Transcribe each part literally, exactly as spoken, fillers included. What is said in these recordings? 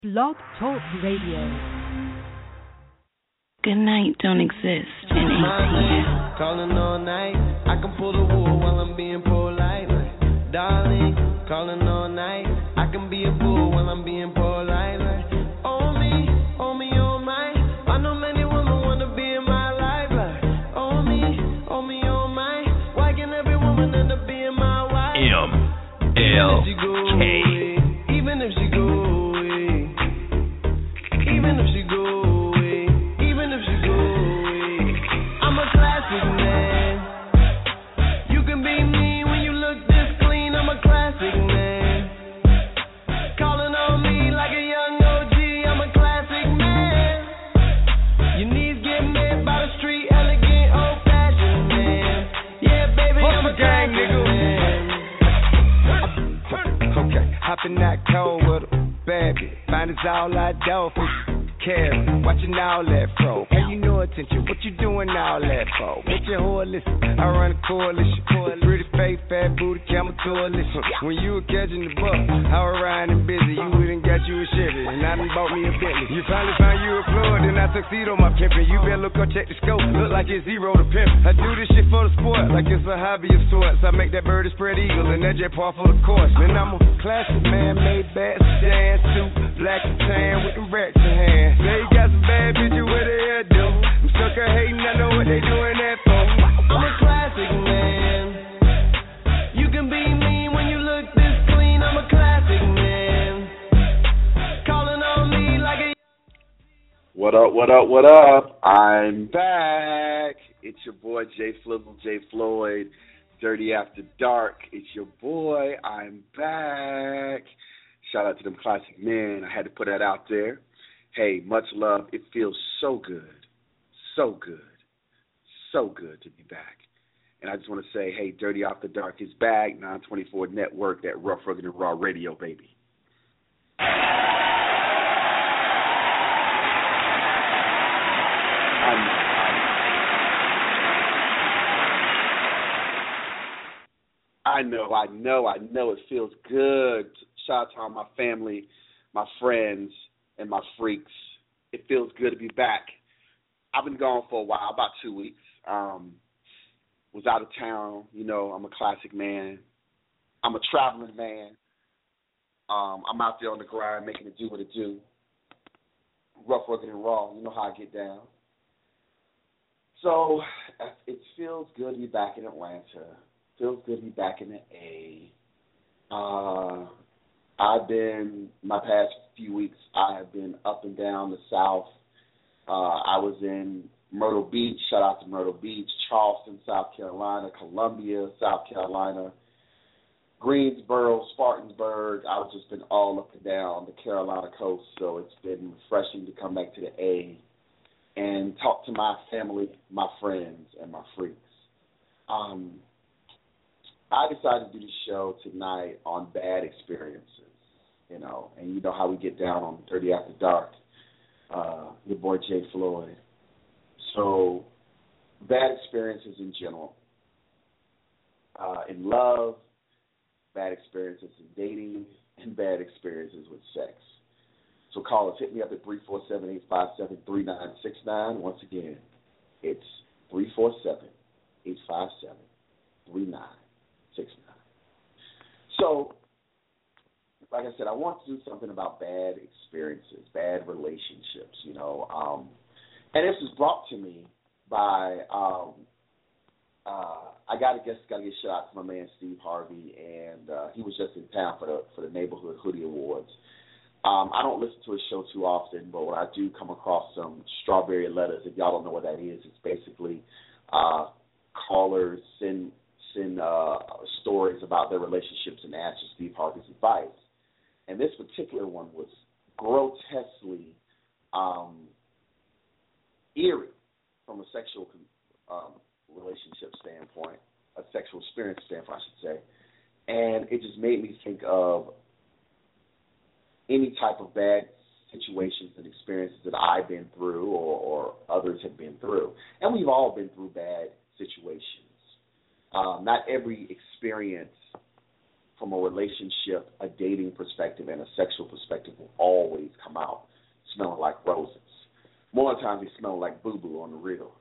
Blog Talk Radio. Good night don't exist in A T L. Calling all night, I can pull the wool while I'm being polite. Like, darling, calling all night, I can be a fool while I'm being polite. Like, oh me, oh me, oh my, I know many women wanna be in my life. Like, oh me, oh me, oh my, why can every woman end up being my wife? M L K. Even if she go away, even if she go away, even if she go away, I'm a classic man. You can be me when you look this clean. I'm a classic man. Calling on me like a young O G. I'm a classic man. Your knees get met by the street, elegant, old-fashioned man. Yeah, baby, I'm a gang nigga. Okay, hopping that cold with a baby. Fine as all I do for care. Watching all that pro. Pay you no attention. What you doing all that for? What your whore listen? I run a coalition. Pretty face, fat booty, camel coalition. When you were catching the buck, I was riding busy. You wouldn't got you a Chevy, and I done bought me a Bentley. You finally found you a Floyd, then I tuxedo my pimpin'. You better look up, check the scope. Look like it's zero to pimp. I do this shit for the sport, like it's a hobby of sorts. I make that bird a spread eagle, and that jet par for the course. And I'm a classic man, made bad sedan suit, black and tan with the racks in hand. Say you got some bad bitches with a hairdo. I'm sucker hating, I know what they doing that for. I'm a classic man. You can be me when you look this clean. I'm a classic man. Calling on me like a... What up, what up, what up? I'm back. It's your boy, Jay Flizzle, Jay Floyd, Dirty After Dark. It's your boy, I'm back. Shout out to them classic men. I had to put that out there. Hey, much love. It feels so good, so good, so good to be back. And I just want to say, hey, Dirty After Dark is back, nine twenty-four Network, that Rough, Rugged, and Raw radio, baby. I'm, I'm, I know, I know, I know it feels good. Shout out to all my family, my friends, and my freaks. It feels good to be back. I've been gone for a while, about two weeks. Um, was out of town. You know, I'm a classic man. I'm a traveling man. Um, I'm out there on the grind, making it do what it do. Rough, rugged, and raw. You know how I get down. So it feels good to be back in Atlanta. Feels good to be back in the A. Uh, I've been, my past few weeks, I have been up and down the South. Uh, I was in Myrtle Beach, shout out to Myrtle Beach, Charleston, South Carolina, Columbia, South Carolina, Greensboro, Spartanburg. I've just been all up and down the Carolina coast, so it's been refreshing to come back to the A and talk to my family, my friends, and my freaks. Um, I decided to do the show tonight on bad experiences. You know, and you know how we get down on Dirty After Dark, uh, your boy Jay Floyd. So, bad experiences in general. Uh, in love, bad experiences in dating, and bad experiences with sex. So call us, hit me up at three four seven, eight five seven, three nine six nine. Once again, it's three four seven, eight five seven, three nine six nine. So, like I said, I want to do something about bad experiences, bad relationships, you know. Um, and this was brought to me by, um, uh, I got to guess, got to get a shout out to my man Steve Harvey, and uh, he was just in town for the for the Neighborhood Hoodie Awards. Um, I don't listen to his show too often, but when I do come across some strawberry letters, if y'all don't know what that is, it's basically uh, callers send send uh, stories about their relationships and ask for Steve Harvey's advice. And this particular one was grotesquely um, eerie from a sexual um, relationship standpoint, a sexual experience standpoint, I should say. And it just made me think of any type of bad situations and experiences that I've been through or, or others have been through. And we've all been through bad situations. Um, not every experience from a relationship, a dating perspective and a sexual perspective will always come out smelling like roses. More times they smell like boo-boo on the real.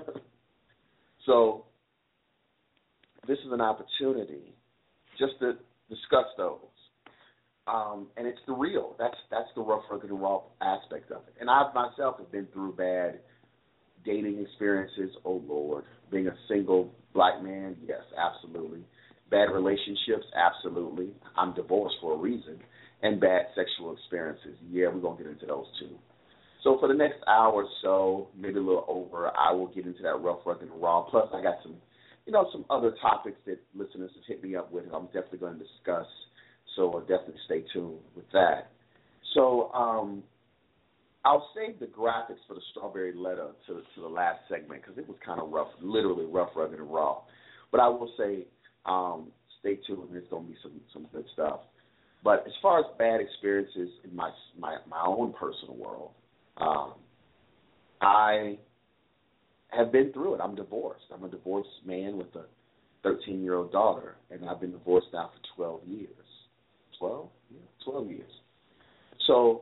So this is an opportunity just to discuss those. Um, and it's the real. That's that's the rough, rugged, and raw aspect of it. And I myself have been through bad dating experiences. Oh, Lord. Being a single black man, yes, absolutely. Bad relationships, absolutely. I'm divorced for a reason. And bad sexual experiences. Yeah, we're going to get into those too. So for the next hour or so, maybe a little over, I will get into that rough, rugged, and raw. Plus, I got some, you know, some other topics that listeners have hit me up with, and I'm definitely going to discuss. So I'll definitely stay tuned with that. So um, I'll save the graphics for the strawberry letter to, to the last segment because it was kind of rough, literally rough, rugged, and raw. But I will say um, stay tuned. There's going to be some, some good stuff. But as far as bad experiences in my my, my own personal world, um, I have been through it. I'm divorced. I'm a divorced man with a thirteen-year-old daughter, and I've been divorced now for twelve years. twelve? Yeah, twelve years. So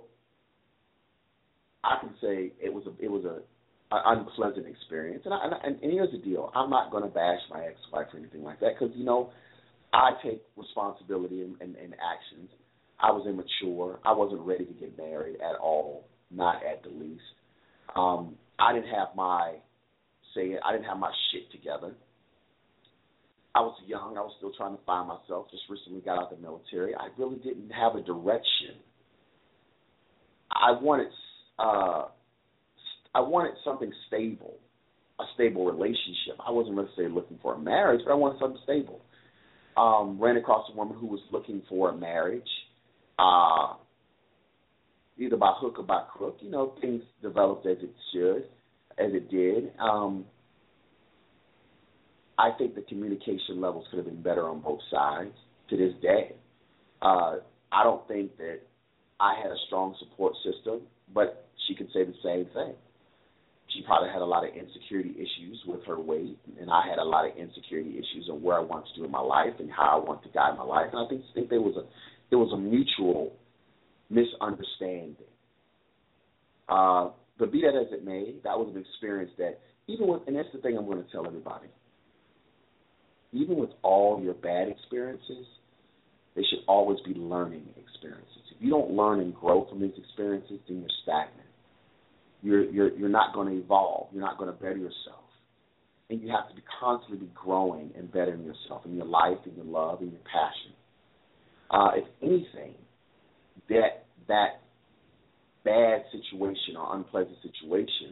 I can say it was a it was a an unpleasant experience. And, I, and, and here's the deal. I'm not going to bash my ex-wife or anything like that because, you know, I take responsibility in, in, in actions. I was immature. I wasn't ready to get married at all, not at the least. Um, I didn't have my, say it, I didn't have my shit together. I was young. I was still trying to find myself. Just recently got out of the military. I really didn't have a direction. I wanted, uh, I wanted something stable, a stable relationship. I wasn't necessarily looking for a marriage, but I wanted something stable. Um, ran across a woman who was looking for a marriage, uh, either by hook or by crook. You know, things developed as it should, as it did. Um, I think the communication levels could have been better on both sides to this day. Uh, I don't think that I had a strong support system, but she could say the same thing. She probably had a lot of insecurity issues with her weight, and I had a lot of insecurity issues on where I want to do in my life and how I want to guide my life. And I think, think there was a there was a mutual misunderstanding. Uh, but be that as it may, that was an experience that even with, and that's the thing I'm going to tell everybody, even with all your bad experiences, they should always be learning experiences. If you don't learn and grow from these experiences, then you're stagnant. You're you're you're not going to evolve. You're not going to better yourself. And you have to be constantly be growing and bettering yourself in your life, in your love, in your passion. Uh, if anything, that that bad situation or unpleasant situation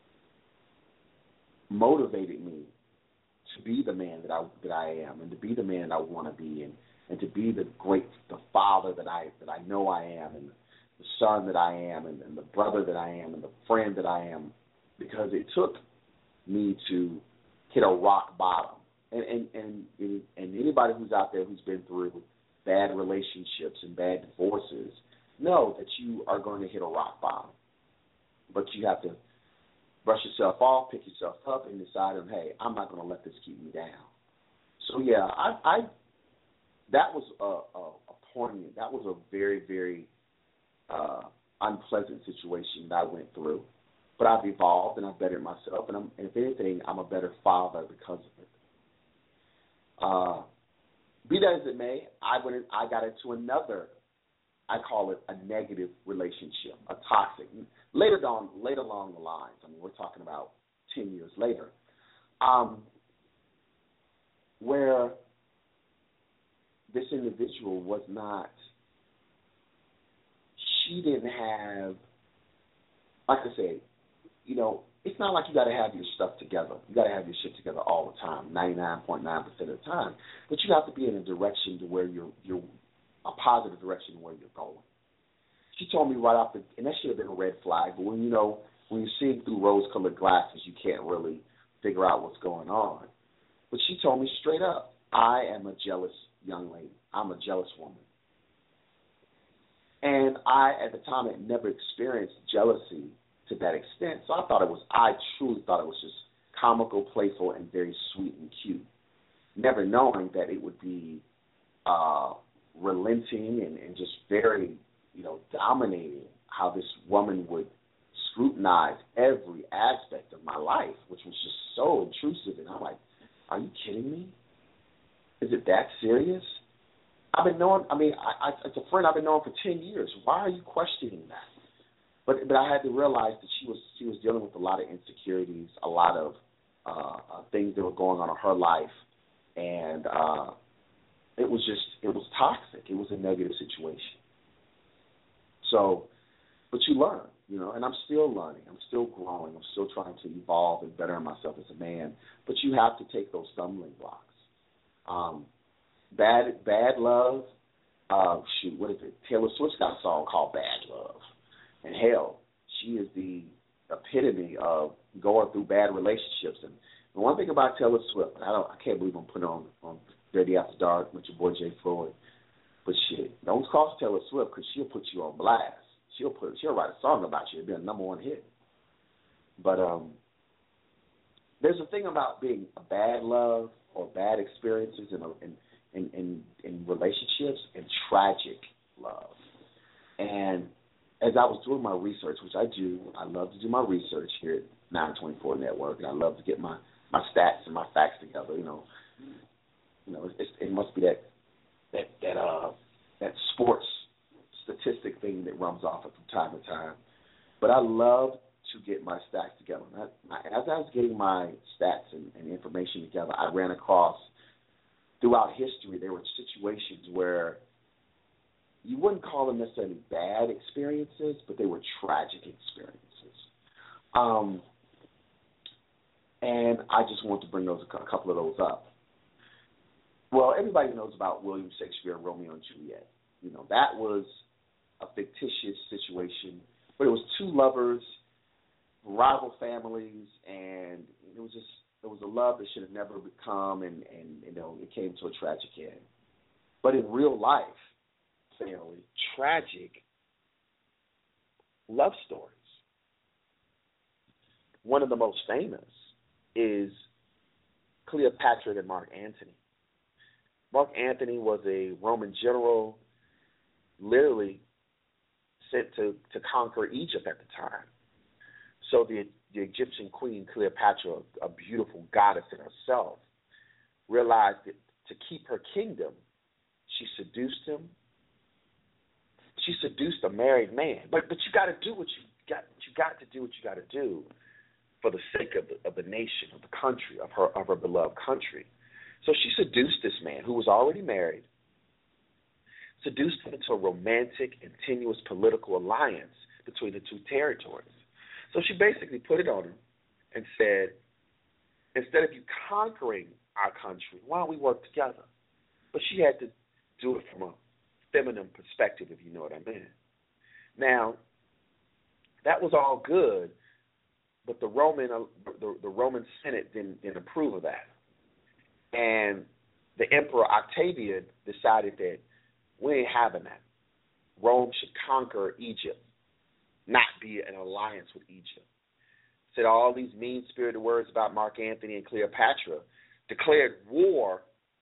motivated me to be the man that I that I am, and to be the man that I want to be, and, and to be the great the father that I that I know I am, and the son that I am, and, and the brother that I am, and the friend that I am, because it took me to hit a rock bottom. And and and, and anybody who's out there who's been through bad relationships and bad divorces know that you are going to hit a rock bottom. But you have to brush yourself off, pick yourself up, and decide, hey, I'm not going to let this keep me down. So yeah, I, I that was a, a, a poignant. That was a very very uh, unpleasant situation that I went through. But I've evolved and I've bettered myself, and, I'm, and if anything, I'm a better father because of it. Uh, be that as it may, I went. In, I got into another. I call it a negative relationship, a toxic. Later on, later along the lines. I mean, we're talking about ten years later, um, where this individual was not. She didn't have, like I said, you know, it's not like you got to have your stuff together. You got to have your shit together all the time, ninety-nine point nine percent of the time. But you have to be in a direction to where you're, you're a positive direction where you're going. She told me right off the, and that should have been a red flag, but when you know, when you're seeing through rose-colored glasses, you can't really figure out what's going on. But she told me straight up, I am a jealous young lady. I'm a jealous woman. And I, at the time, had never experienced jealousy to that extent. So I thought it was, I truly thought it was just comical, playful, and very sweet and cute. Never knowing that it would be uh, relenting and, and just very, you know, dominating, how this woman would scrutinize every aspect of my life, which was just so intrusive. And I'm like, are you kidding me? Is it that serious? I've been knowing, I mean, I, I, as a friend, I've been knowing for ten years. Why are you questioning that? But but I had to realize that she was she was dealing with a lot of insecurities, a lot of uh, uh, things that were going on in her life, and uh, it was just, it was toxic. It was a negative situation. So, but you learn, you know, and I'm still learning. I'm still growing. I'm still trying to evolve and better myself as a man. But you have to take those stumbling blocks. Um, bad bad love, uh, shoot, what is it? Taylor Swift's got a song called Bad Love. And hell, she is the epitome of going through bad relationships. And the one thing about Taylor Swift, I don't, I can't believe I'm putting on on Dirty After Dark with your boy Jay Floyd. But shit, don't cross Taylor Swift because she'll put you on blast. She'll put, she'll write a song about you. It'll be a number one hit. But um, there's a thing about being a bad love or bad experiences in, a, in, in, in, in relationships and tragic love. And as I was doing my research, which I do, I love to do my research here at nine twenty-four Network, and I love to get my, my stats and my facts together. You know, you know, it's, it must be that that that uh that sports statistic thing that runs off it from time to time. But I love to get my stats together. And I, as I was getting my stats and, and information together, I ran across throughout history there were situations where you wouldn't call them necessarily bad experiences, but they were tragic experiences. Um, and I just want to bring those a couple of those up. Well, everybody knows about William Shakespeare and Romeo and Juliet. You know, that was a fictitious situation, but it was two lovers, rival families, and it was just, it was a love that should have never become, and, and you know, it came to a tragic end. But in real life, family, tragic love stories. One of the most famous is Cleopatra and Mark Antony. Mark Antony was a Roman general, literally sent to, to conquer Egypt at the time. So the, the Egyptian queen Cleopatra, a beautiful goddess in herself, realized that to keep her kingdom, she seduced him. She seduced a married man, but but you got to do what you got. You got to do what you got to do for the sake of the of the nation, of the country, of her of her beloved country. So she seduced this man who was already married, seduced him into a romantic and tenuous political alliance between the two territories. So she basically put it on him and said, instead of you conquering our country, why don't we work together? But she had to do it from a feminine perspective, if you know what I mean. Now, that was all good, but the Roman uh, the, the Roman Senate didn't, didn't approve of that. And the Emperor Octavian decided that we ain't having that. Rome should conquer Egypt, not be in alliance with Egypt. Said all these mean-spirited words about Mark Antony and Cleopatra, declared war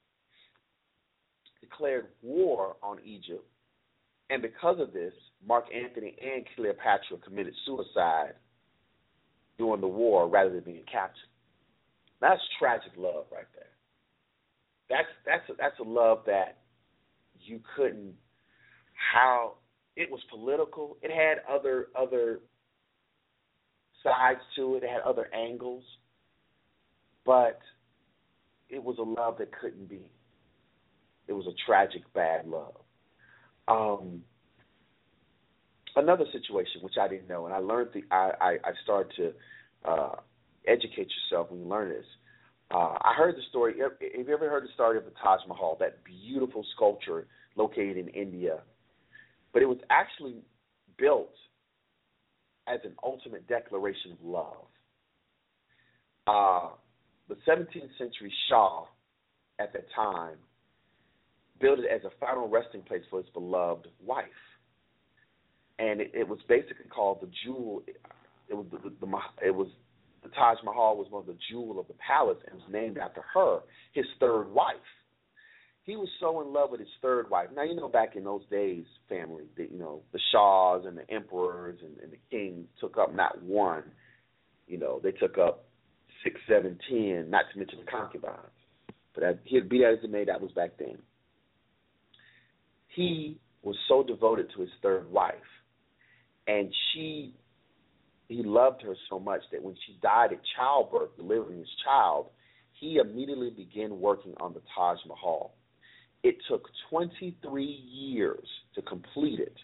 declared war on Egypt, and because of this, Mark Antony and Cleopatra committed suicide during the war rather than being captured. That's tragic love right there. That's that's a, that's a love that you couldn't. How it was political. It had other other sides to it. It had other angles, but it was a love that couldn't be. It was a tragic, bad love. Um, another situation which I didn't know, and I learned. The, I, I I started to uh, educate yourself when you learn this. Uh, I heard the story. Have you ever heard the story of the Taj Mahal, that beautiful sculpture located in India? But it was actually built as an ultimate declaration of love. Uh, the seventeenth century Shah at that time built it as a final resting place for his beloved wife. And it, it was basically called the jewel. It was the, the, the it was the Taj Mahal was one of the jewel of the palace and was named after her, his third wife. he was so in love with his third wife. Now, you know, back in those days, family, the, you know, the Shahs and the emperors and, and the kings took up not one, you know, they took up six, seven, ten, not to mention the concubines. But that, he'd be that as it may, that was back then. He was so devoted to his third wife, and she, he loved her so much that when she died at childbirth, delivering his child, he immediately began working on the Taj Mahal. It took twenty-three years to complete it.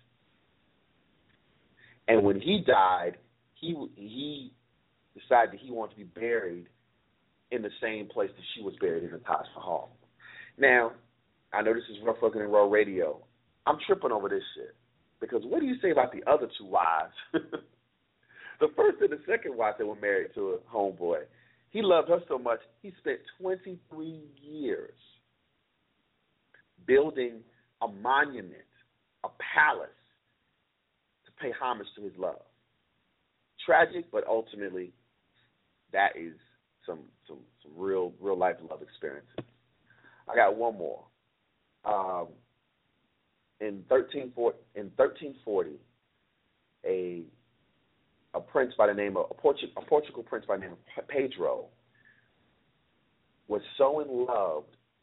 And when he died, he he decided that he wanted to be buried in the same place that she was buried in the Taj Mahal. Now, I know this is Rough Rugged and Raw Radio. I'm tripping over this shit. Because what do you say about the other two wives? The first and the second wife that were married to a homeboy. He loved her so much, he spent twenty-three years building a monument, a palace, to pay homage to his love. Tragic, but ultimately, that is some some, some real real life love experiences. I got one more. Um, in thirteen forty, a a prince by the name of a, Portu- a Portugal prince by the name of Pedro was so in love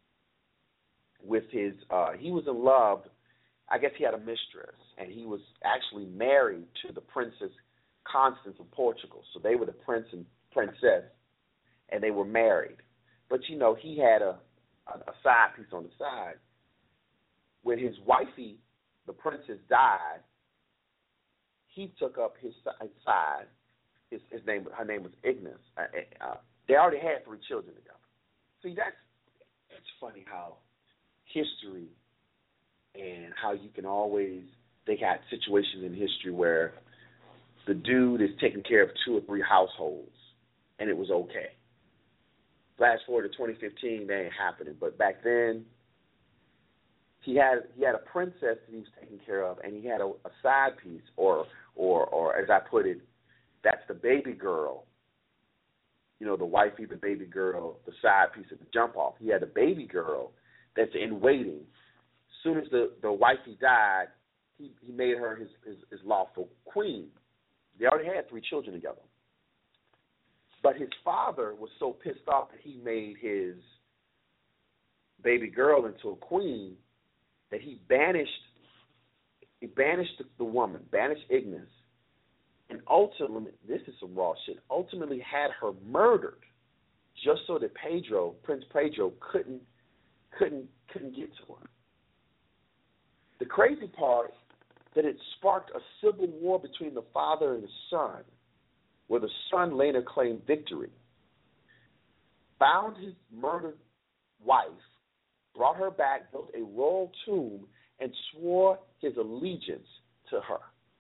with his. Uh, he was in love. I guess he had a mistress, and he was actually married to the Princess Constance of Portugal. So they were the prince and princess, and they were married. But you know, he had a a, a side piece on the side. When his wifey, the princess, died, he took up his side. His, his name, her name was Ignis. Uh, uh, they already had three children together. See, that's it's funny how history and how you can always they had situations in history where the dude is taking care of two or three households, and it was okay. Flash forward to twenty fifteen, that ain't happening. But back then, he had he had a princess that he was taking care of, and he had a, a side piece, or or or as I put it, that's the baby girl. You know, the wifey, the baby girl, the side piece of the jump off. He had a baby girl that's in waiting. As soon as the, the wifey died, he, he made her his, his, his lawful queen. They already had three children together. But his father was so pissed off that he made his baby girl into a queen that he banished he banished the, the woman, banished Ignis, and ultimately, this is some raw shit, ultimately had her murdered just so that Pedro, Prince Pedro, couldn't couldn't couldn't get to her. The crazy part that it sparked a civil war between the father and the son, where the son later claimed victory, found his murdered wife, brought her back, built a royal tomb, and swore his allegiance to her.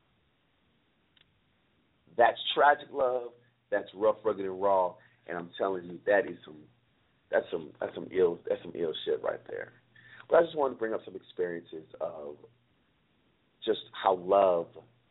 That's tragic love. That's rough, rugged, and raw. And I'm telling you, that is some, that's some, that's some ill, that's some ill shit right there. But I just wanted to bring up some experiences of just how love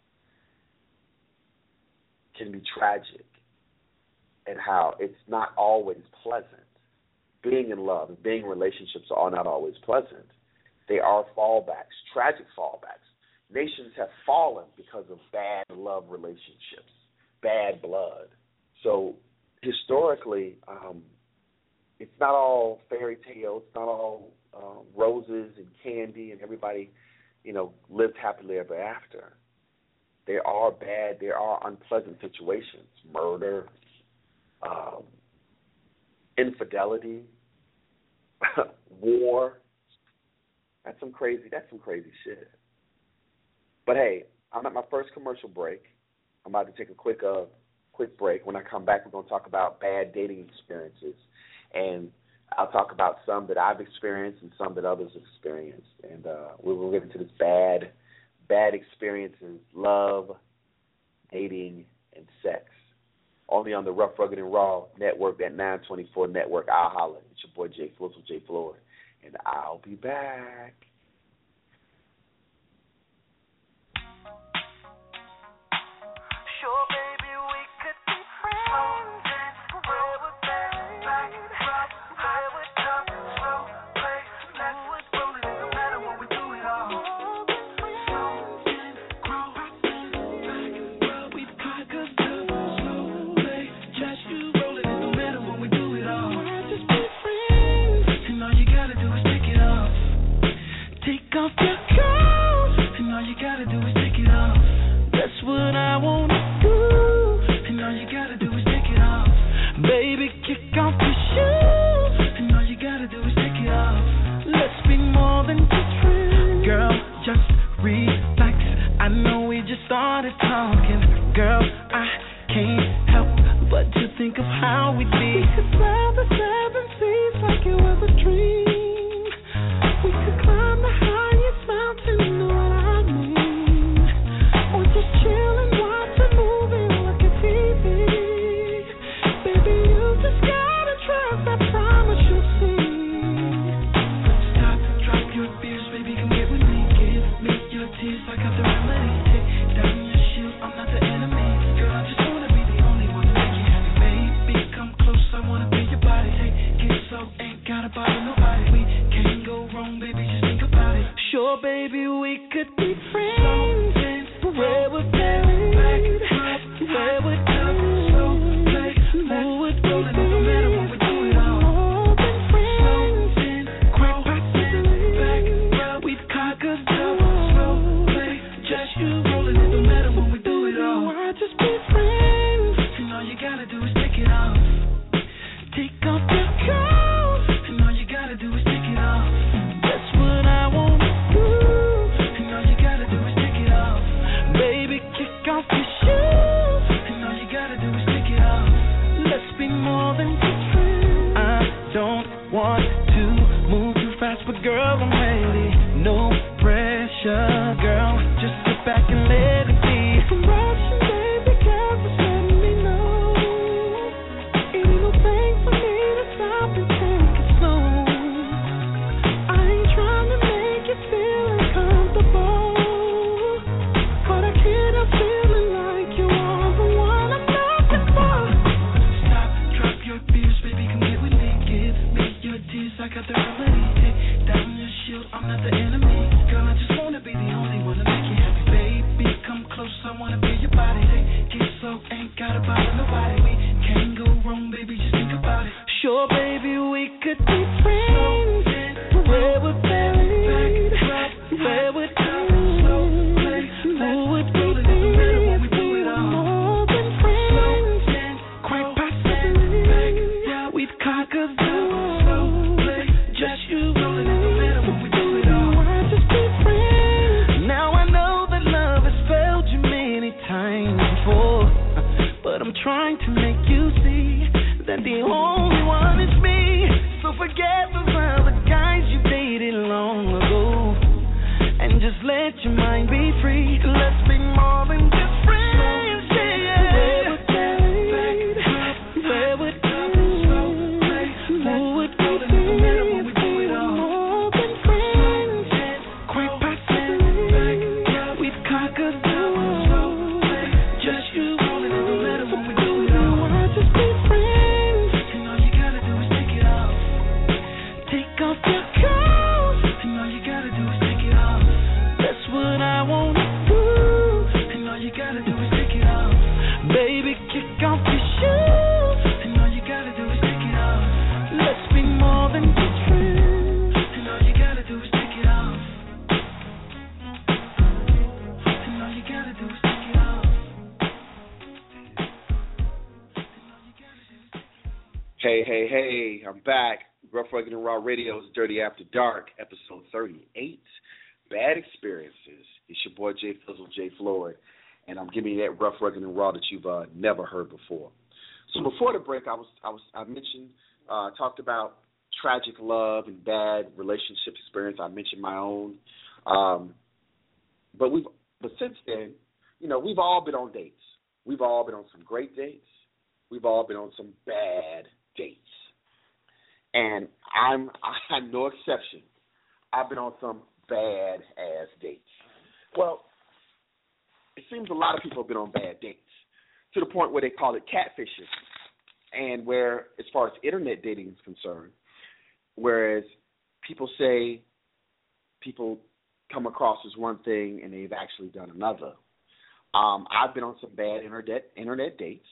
can be tragic, and how it's not always pleasant. Being in love and being in relationships are not always pleasant. They are fallbacks, tragic fallbacks. Nations have fallen because of bad love relationships, bad blood. So historically, um, it's not all fairy tales, it's not all um, roses and candy and everybody, you know, lived happily ever after. There are bad, there are unpleasant situations, murder, um, infidelity, war. That's some crazy. That's some crazy shit. But hey, I'm at my first commercial break. I'm about to take a quick, uh, quick break. When I come back, we're going to talk about bad dating experiences, and I'll talk about some that I've experienced and some that others have experienced, and uh, we will get into this bad, bad experiences, love, dating, and sex. Only on the Rough, Rugged, and Raw Network, that nine twenty-four Network. I'll holler. It's your boy Jay Floyd with Jay Floyd, and I'll be back. Sure, baby, we could be friends. Where would that be? Where would that be? Slow play, let's girl, I can't help but to think of how we'd be. We could sail the seven seas like it was a dream. We could climb the highest mountain, you know what I mean? Or just chill and watch a movie, look at T V. Baby, you just gotta trust, I promise you'll see. Stop, drop your fears, baby, come get with me. Give me your tears, I got the remedy. Take down your shield, I'm not the enemy. Girl, I just wanna be the only one to make you happy. Baby, come close, I wanna be your body. Take it so, ain't gotta bother nobody. We can't go wrong, baby, just think about it. Sure, baby, we could be friends. Forever married, forever done. So play, who would roll it no matter what we do it all. More than friends, quick possibility. Back, well, we've conquered double. So play, just you rolling it no matter what we do it all. Why just be friends? And all you gotta do is take it off. Take off your coat. And all you gotta do is take it off. That's what I wanna do. And all you gotta do is take it off. Baby, kick off your shoes. And all you gotta do is take it off. Let's be more than just friends. I don't want to move too fast, but girl, I'm ready. No pressure, girl. Just sit back and let it be. I'm rushing, baby, girl, just letting me know. It ain't no thing for me to stop and take it slow. I ain't trying to make you feel uncomfortable, but I can't help feeling like you are the one I'm looking for. Stop, drop your fears, baby, come get with me. Give me your tears, I got the remedy. Take down your shield, I'm not the enemy. Girl, I just wanna be the only one to make you happy. Baby, come close, I wanna be your body. Take it slow, ain't gotta bother nobody. We can't go wrong, baby, just think about it. Sure, baby, we could be friends. Forever married, forever done. Who would we be? More than friends, quite possibly. We've conquered double. Just you rolling in the middle when we do it all. Why just be friends? Now I know that love has failed you many times before, but I'm trying to make you see that the only one is me. So forget those other guys you dated long ago, and just let your mind be free. Let's be more than just friends, yeah. Forever married, forever done. Who would we be? More than friends, quite possibly. We've conquered the world. Just you rolling in the middle when we do it all. Why just be friends? And all you gotta do is take it off. Take off your coat. And all you gotta do is take it off. That's what I wanna do. And all you gotta do is take it off. Baby, kick off your shoes. And all you gotta do is take it off. Let's be more than just friends. And all you gotta do is take it off. And all you gotta do is take it off. Hey, hey, hey, I'm back. Rough, Rugged, and Raw Radio's Dirty After Dark, episode thirty-eight, Bad Experiences. It's your boy, Jay Fizzle, Jay Floyd, and I'm giving you that rough, rugged, and raw that you've uh, never heard before. So before the break, I was, I was, I mentioned, uh, talked about tragic love and bad relationship experience. I mentioned my own, um, but we've, but since then, you know, we've all been on dates. We've all been on some great dates. We've all been on some bad dates, and I'm, I'm no exception. I've been on some bad ass dates. Well, it seems a lot of people have been on bad dates to the point where they call it catfishing, and where, as far as internet dating is concerned, whereas people say people come across as one thing and they've actually done another. Um, I've been on some bad internet internet dates.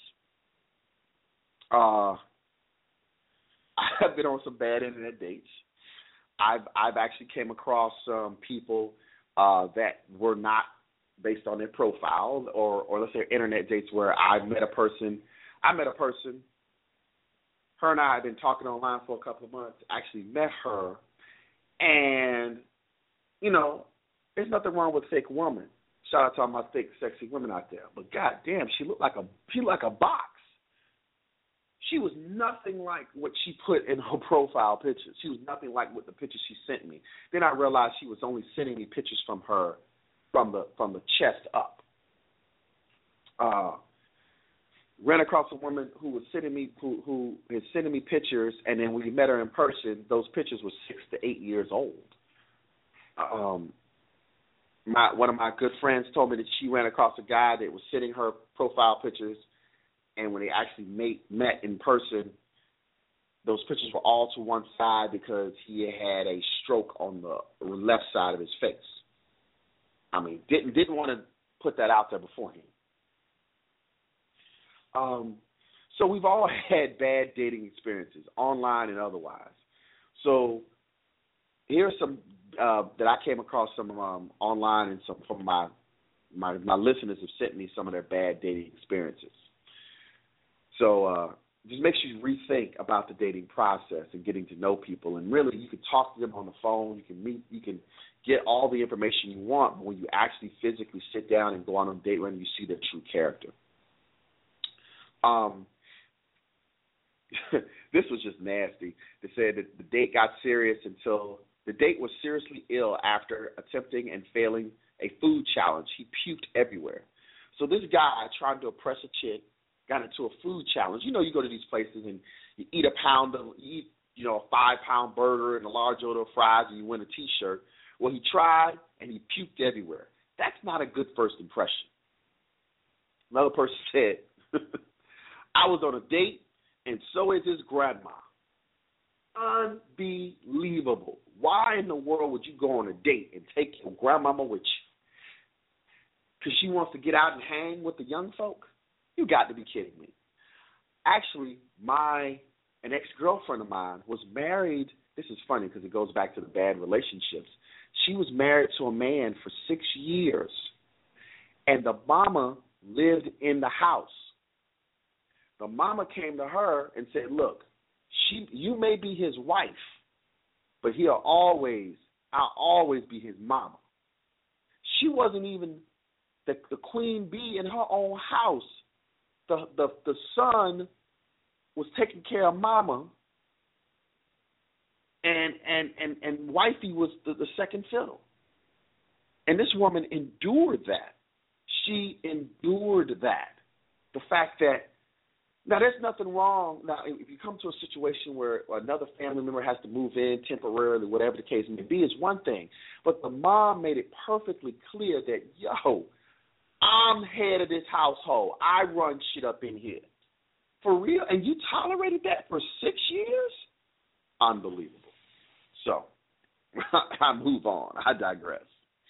Uh, I've been on some bad internet dates. I've I've actually came across some people uh, that were not based on their profile, or or let's say internet dates where I met a person. I met a person. Her and I had been talking online for a couple of months. Actually met her, and you know, there's nothing wrong with a fake woman. Shout out to all my thick, sexy women out there. But goddamn, she looked like a she looked like a box. She was nothing like what she put in her profile pictures. She was nothing like what the pictures she sent me. Then I realized she was only sending me pictures from her, from the from the chest up. Uh, ran across a woman who was sending me who who is sending me pictures, and then when we met her in person, those pictures were six to eight years old. Um, my one of my good friends told me that she ran across a guy that was sending her profile pictures. And when they actually made, met in person, those pictures were all to one side because he had a stroke on the left side of his face. I mean, didn't didn't want to put that out there beforehand. Um, so we've all had bad dating experiences, online and otherwise. So here's some uh, that I came across some um, online, and some from my, my my listeners have sent me some of their bad dating experiences. So uh, just makes you rethink about the dating process and getting to know people. And really, you can talk to them on the phone. You can meet. You can get all the information you want. But when you actually physically sit down and go on a date with them, you see their true character. Um, this was just nasty. They said that the date got serious until the date was seriously ill after attempting and failing a food challenge. He puked everywhere. So this guy trying to impress a chick got into a food challenge. You know, you go to these places and you eat a pound of, you eat, you know, a five-pound burger and a large order of fries and you win a T-shirt. Well, he tried and he puked everywhere. That's not a good first impression. Another person said, I was on a date and so is his grandma. Unbelievable. Why in the world would you go on a date and take your grandmama with you? Because she wants to get out and hang with the young folk? You got to be kidding me. Actually, my an ex-girlfriend of mine was married. This is funny because it goes back to the bad relationships. She was married to a man for six years, and the mama lived in the house. The mama came to her and said, look, she, you may be his wife, but he'll always, I'll always be his mama. She wasn't even the, the queen bee in her own house. The, the the son was taking care of mama, and and and, and wifey was the, the second fiddle. And this woman endured that. She endured that. The fact that, now there's nothing wrong. Now, if you come to a situation where another family member has to move in temporarily, whatever the case may be, is one thing. But the mom made it perfectly clear that, yo, I'm head of this household. I run shit up in here. For real? And you tolerated that for six years? Unbelievable. So, I move on. I digress.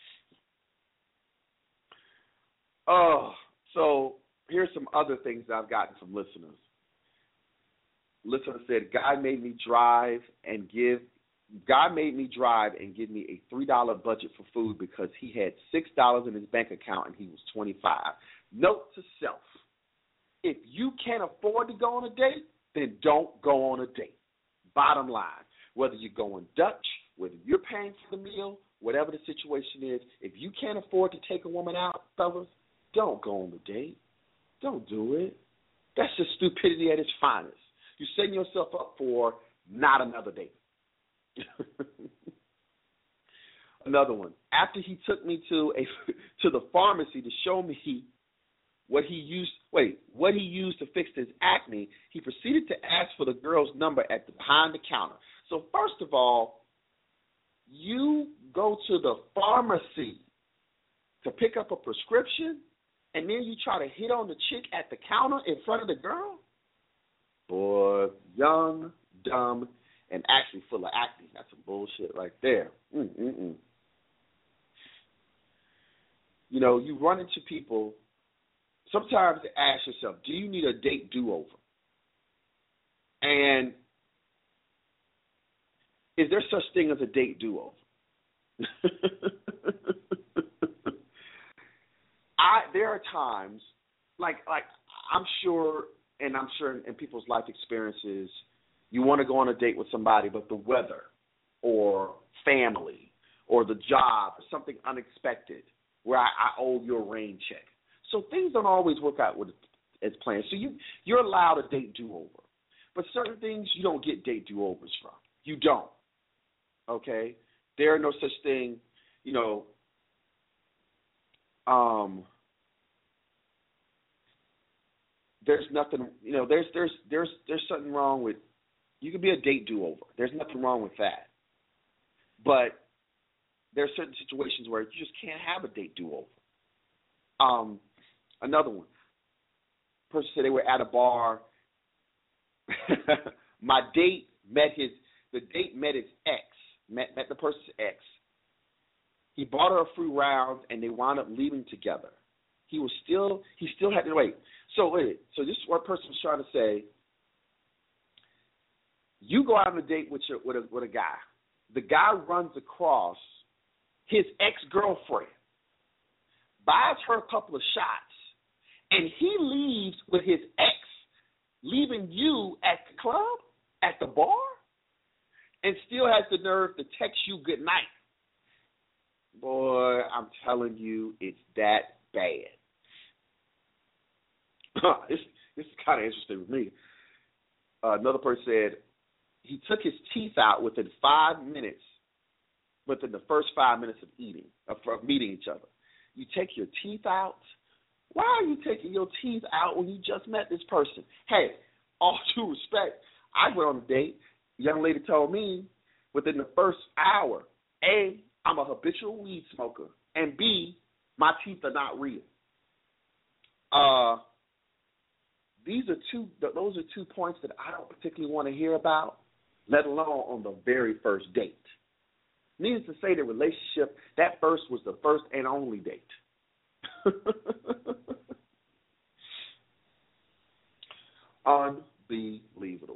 Oh, so here's some other things that I've gotten from listeners. Listener said, Guy made me drive and give Guy made me drive and give me a three dollar budget for food because he had six dollars in his bank account and he was twenty-five. Note to self, if you can't afford to go on a date, then don't go on a date. Bottom line, whether you're going Dutch, whether you're paying for the meal, whatever the situation is, if you can't afford to take a woman out, fellas, don't go on the date. Don't do it. That's just stupidity at its finest. You're setting yourself up for not another date. Another one. After he took me to a to the pharmacy to show me what he used wait, what he used to fix his acne, he proceeded to ask for the girl's number at the behind the counter. So first of all, you go to the pharmacy to pick up a prescription, and then you try to hit on the chick at the counter in front of the girl? Boy, young, dumb, and actually full of acne. That's some bullshit right there. Mm-mm-mm. You know, you run into people, sometimes you ask yourself, do you need a date do-over? And is there such thing as a date do-over? I there are times, like like I'm sure, and I'm sure in, in people's life experiences, you want to go on a date with somebody, but the weather or family or the job or something unexpected where I, I owe you a rain check. So things don't always work out with as planned. So you you're allowed a date do-over. But certain things you don't get date do-overs from. You don't. Okay? There are no such thing, you know, um, there's nothing, you know, there's there's there's there's something wrong with, you can be a date do-over. There's nothing wrong with that. But there are certain situations where you just can't have a date do-over. Um, another one. Person said they were at a bar. My date met his, the date met his ex, met, met the person's ex. He bought her a free round, and they wound up leaving together. He was still, he still had to wait. So wait, so this is what person was trying to say. You go out on a date with your, with a with a guy. The guy runs across his ex-girlfriend, buys her a couple of shots, and he leaves with his ex, leaving you at the club, at the bar, and still has the nerve to text you good night. Boy, I'm telling you, it's that bad. this, this is kind of interesting with me. Uh, another person said he took his teeth out within five minutes, within the first five minutes of eating, of, of meeting each other. You take your teeth out? Why are you taking your teeth out when you just met this person? Hey, all due respect, I went on a date. A young lady told me within the first hour, A, I'm a habitual weed smoker, and B, my teeth are not real. Uh, these are two. Those are two points that I don't particularly want to hear about, let alone on the very first date. Needless to say, the relationship, that first was the first and only date. Unbelievable.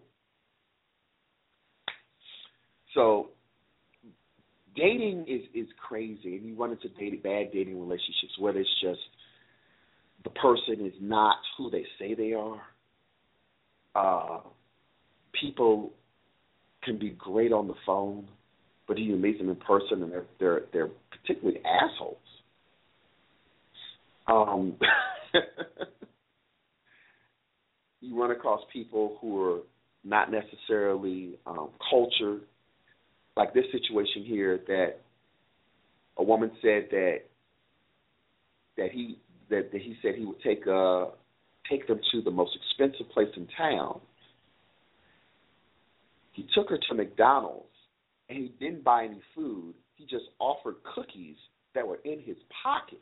So dating is, is crazy, and you run into dating, bad dating relationships, whether it's just the person is not who they say they are. Uh, people can be great on the phone, but you meet them in person, and they're they're, they're particularly assholes. Um, you run across people who are not necessarily um, cultured. Like this situation here, that a woman said that that he that, that he said he would take uh take them to the most expensive place in town. He took her to McDonald's, and he didn't buy any food. He just offered cookies that were in his pocket.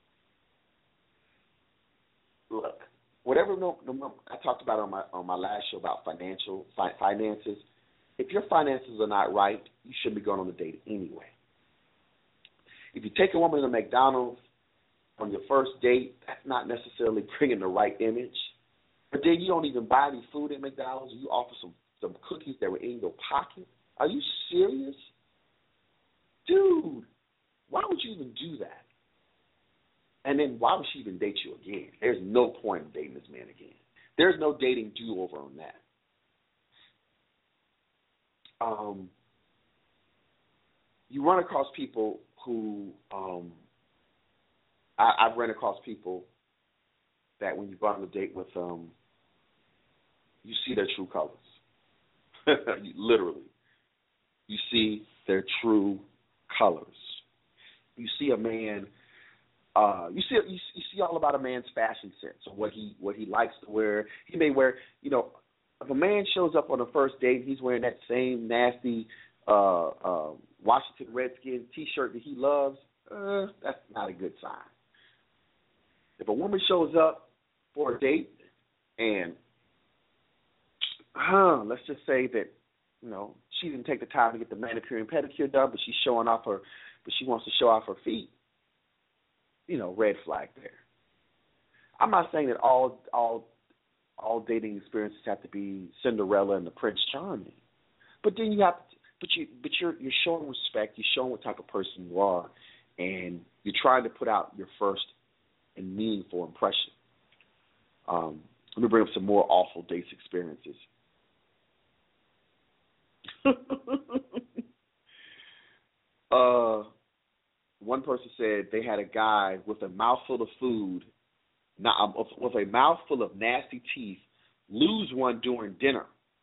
Look, whatever no, no, I talked about on my on my last show about financial fi- finances. If your finances are not right, you shouldn't be going on a date anyway. If you take a woman to McDonald's on your first date, that's not necessarily bringing the right image. But then you don't even buy any food at McDonald's. You offer some, some cookies that were in your pocket. Are you serious? Dude, why would you even do that? And then why would she even date you again? There's no point in dating this man again. There's no dating do-over on that. Um, you run across people who, um, I, I've run across people that when you go on a date with them, um, you see their true colors. you, literally. You see their true colors. You see a man, uh, you see you, you see all about a man's fashion sense, or what he what he likes to wear. He may wear, you know, if a man shows up on a first date, he's wearing that same nasty uh, uh, Washington Redskins T-shirt that he loves, uh, that's not a good sign. If a woman shows up for a date and, huh, let's just say that, you know, she didn't take the time to get the manicure and pedicure done, but she's showing off her, but she wants to show off her feet, you know, red flag there. I'm not saying that all all all dating experiences have to be Cinderella and the Prince Charming, but then you have to, but you but you're you're showing respect, you're showing what type of person you are, and you're trying to put out your first and meaningful impression. Um, let me bring up some more awful dates experiences. uh, one person said they had a guy with a mouthful of food, not, um, with a mouthful of nasty teeth, lose one during dinner.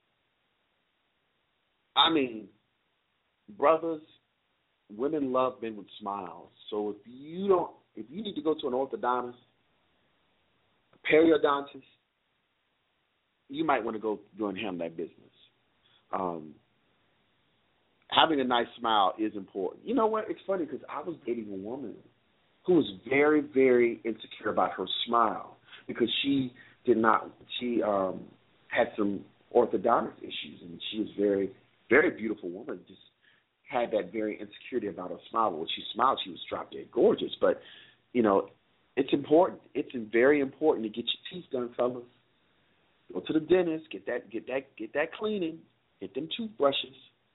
I mean, brothers, women love men with smiles. So if you don't, if you need to go to an orthodontist, a periodontist, you might want to go join him that business. Um, having a nice smile is important. You know what? It's funny because I was dating a woman who was very, very insecure about her smile because she did not. She um, had some orthodontist issues, and she was very, very beautiful woman. Just had that very insecurity about her smile. When she smiled, she was drop dead gorgeous. But you know, it's important. It's very important to get your teeth done, fellas. Go to the dentist, get that, get that, get that cleaning, get them toothbrushes.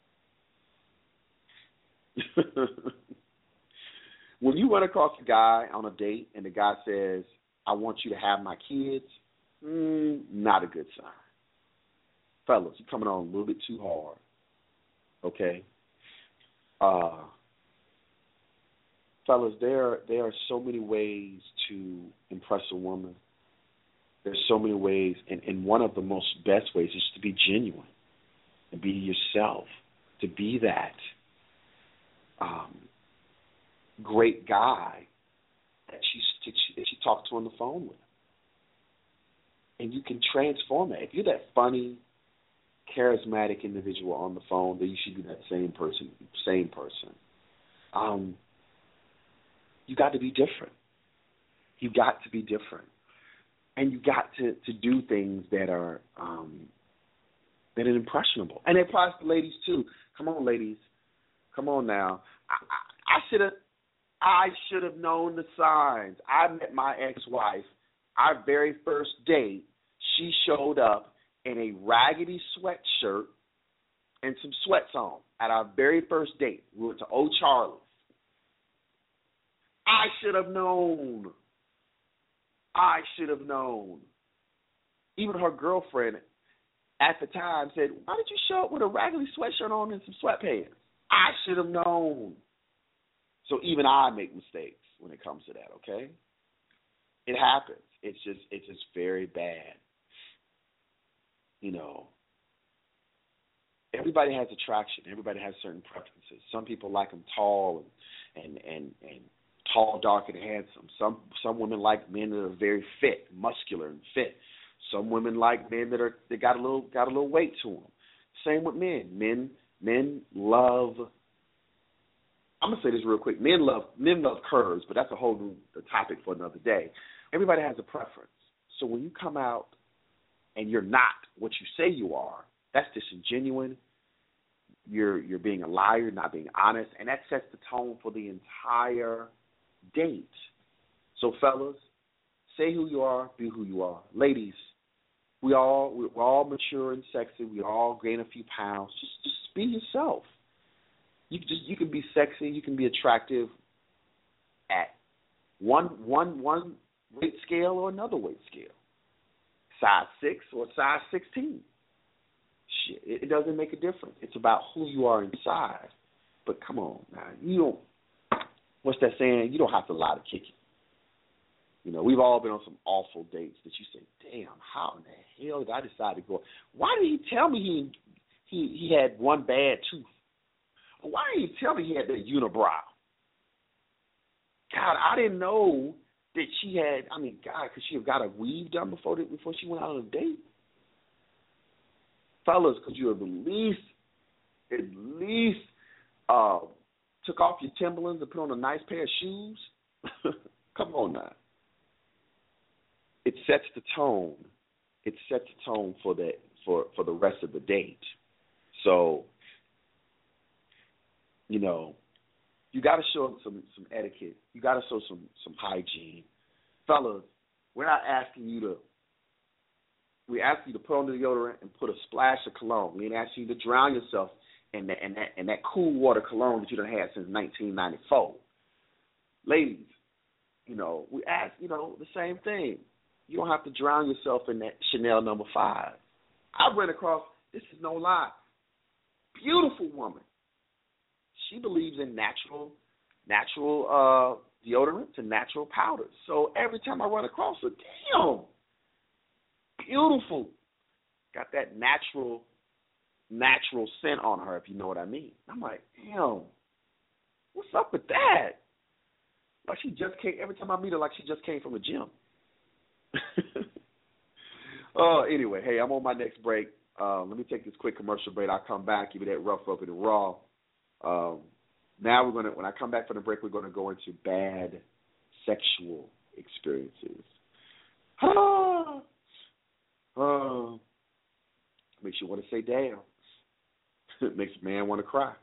When you run across a guy on a date and the guy says, "I want you to have my kids," mm, not a good sign. Fellas, you're coming on a little bit too hard. Okay. Uh, fellas, there there are so many ways to impress a woman. There's so many ways, and, and one of the most best ways is to be genuine, to be yourself, to be that um, great guy that she, that she talked to on the phone with. And you can transform that. If you're that funny, charismatic individual on the phone, then you should be that same person, same person. Um, you got to be different. You got to be different. And you got to, to do things that are um, that are impressionable. And it applies to ladies too. Come on, ladies. Come on now. I should have I should have known the signs. I met my ex-wife. Our very first date, she showed up in a raggedy sweatshirt and some sweats on at our very first date. We went to Old Charlie's. I should have known. I should have known. Even her girlfriend at the time said, "Why did you show up with a raggedy sweatshirt on and some sweatpants?" I should have known. So even I make mistakes when it comes to that, okay? It happens. It's just it's just very bad. You know, everybody has attraction. Everybody has certain preferences. Some people like them tall and and and, and tall, dark, and handsome. Some some women like men that are very fit, muscular, and fit. Some women like men that are that got a little got a little weight to them. Same with men. Men men love. I'm gonna say this real quick. Men love men love curves, but that's a whole new topic for another day. Everybody has a preference. So when you come out and you're not what you say you are, that's disingenuous. You're you're being a liar, not being honest, and that sets the tone for the entire date. So fellas, say who you are, be who you are. Ladies, we all we're all mature and sexy. We all gain a few pounds. Just just be yourself. You just you can be sexy, you can be attractive at one one one weight scale or another weight scale. Size six or size sixteen. Shit, it, it doesn't make a difference. It's about who you are inside. But come on, now, you don't. What's that saying? You don't have to lie to kick it. You know, we've all been on some awful dates that you say, "Damn, how in the hell did I decide to go? Why did he tell me he he he had one bad tooth? Why didn't he tell me he had that unibrow? God, I didn't know that she had. I mean, God, could she have got a weave done before the, before she went out on a date? Fellas, could you have at least at least uh, took off your Timberlands and put on a nice pair of shoes? Come on now. It sets the tone. It sets the tone for the for, for the rest of the date. So, you know, you got to show some some etiquette. You got to show some some hygiene, fellas. We're not asking you to. We ask you to put on the deodorant and put a splash of cologne. We ain't asking you to drown yourself in that in that in that cool water cologne that you done had since nineteen ninety-four. Ladies, you know, we ask you know the same thing. You don't have to drown yourself in that Chanel number five. I've run across. This is no lie. Beautiful woman. She believes in natural, natural uh, deodorant to natural powders. So every time I run across her, damn, beautiful. Got that natural, natural scent on her, if you know what I mean. I'm like, damn, what's up with that? Like she just came, every time I meet her, like she just came from the gym. Oh, uh, anyway, hey, I'm on my next break. Uh, let me take this quick commercial break. I'll come back, give you that rough, rough, and raw. Um, now we're gonna, when I come back from the break, we're gonna go into bad sexual experiences. Ah, uh, makes you want to say damn. It makes a man want to cry.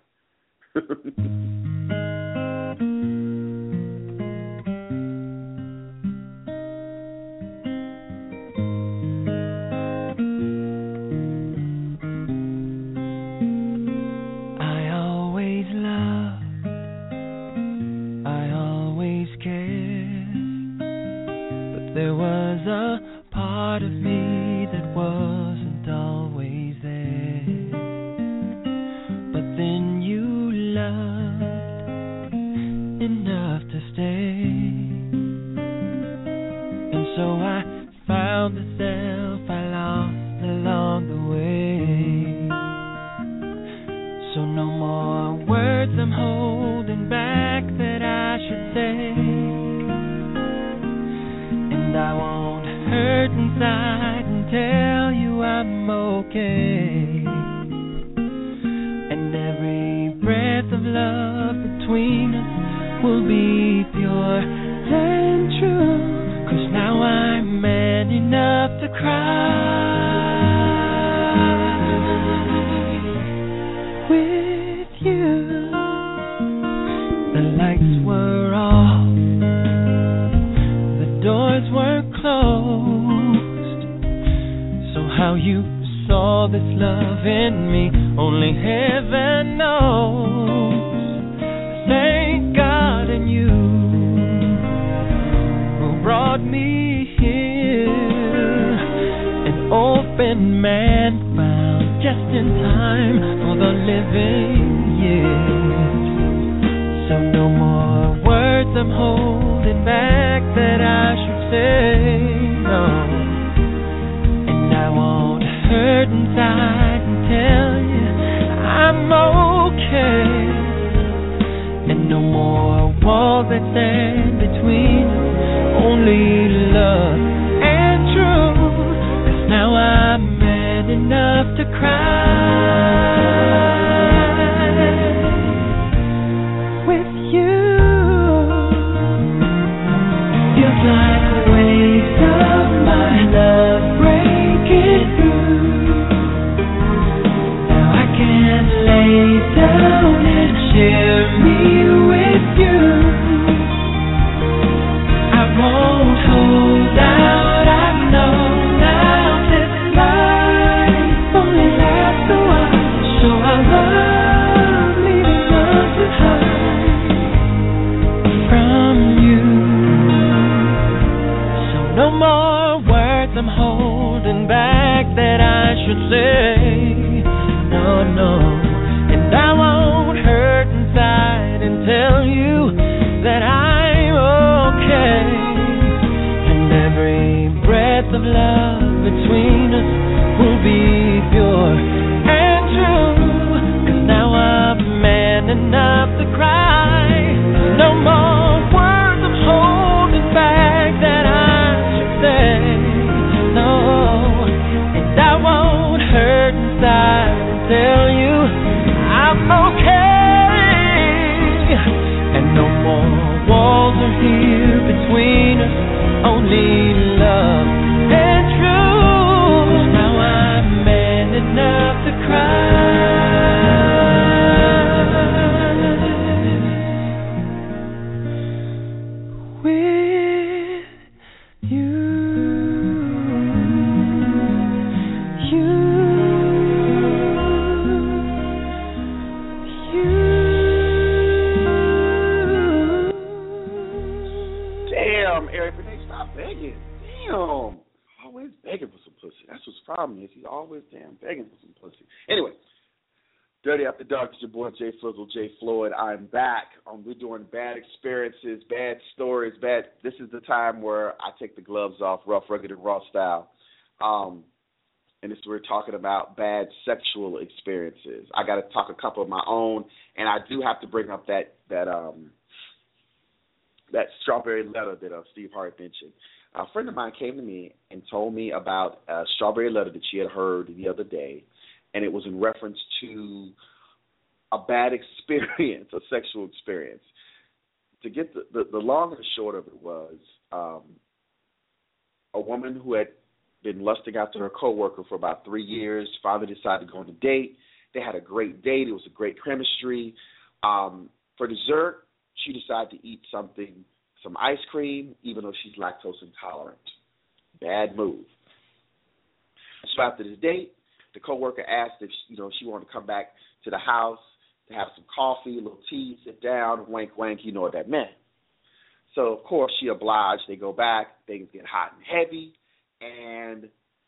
Dirty After Dark, it's your boy Jay Flizzle, Jay Floyd. I'm back. Um, we're doing bad experiences, bad stories, bad. This is the time where I take the gloves off, rough, rugged, and raw style. Um, and this we're talking about bad sexual experiences. I got to talk a couple of my own, and I do have to bring up that that um that strawberry letter that uh, Steve Hart mentioned. A friend of mine came to me and told me about a strawberry letter that she had heard the other day. And it was in reference to a bad experience, a sexual experience. To get the, the, the long and the short of it was um, a woman who had been lusting after her coworker for about three years, finally decided to go on a date. They had a great date. It was a great chemistry. Um, for dessert, she decided to eat something, some ice cream, even though she's lactose intolerant. Bad move. So after the date, the coworker asked if you know she wanted to come back to the house to have some coffee, a little tea, sit down, wank, wank. You know what that meant. So of course she obliged. They go back. Things get hot and heavy, and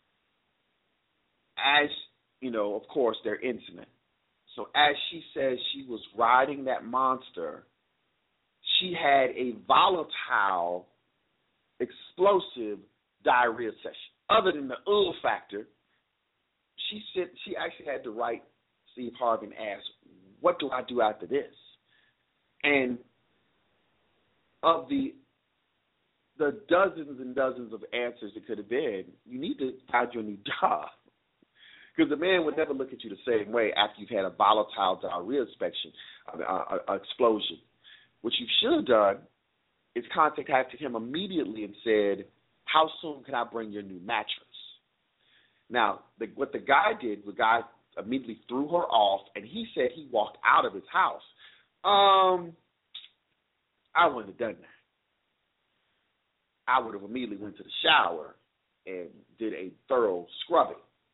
as you know, of course they're intimate. So as she says she was riding that monster, she had a volatile, explosive diarrhea session. Other than the ugh factor. She said she actually had to write Steve Harvey and ask, what do I do after this? And of the the dozens and dozens of answers it could have been, you need to find you a new job. Because the man would never look at you the same way after you've had a volatile diarrhea inspection, uh, uh, explosion. What you should have done is contacted him immediately and said, how soon can I bring your new mattress? Now, the, what the guy did, the guy immediately threw her off, and he said he walked out of his house. Um, I wouldn't have done that. I would have immediately went to the shower and did a thorough scrubbing.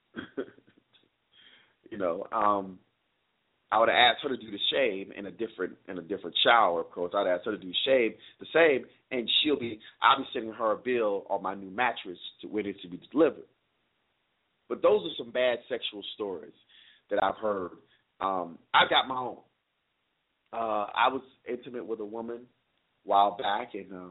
you know, um, I would have asked her to do the shave in a different in a different shower. Of course, I'd ask her to do shave the same, and she'll be. I'll be sending her a bill on my new mattress to when it's to be delivered. But those are some bad sexual stories that I've heard. Um, I got my own. Uh, I was intimate with a woman a while back, and um,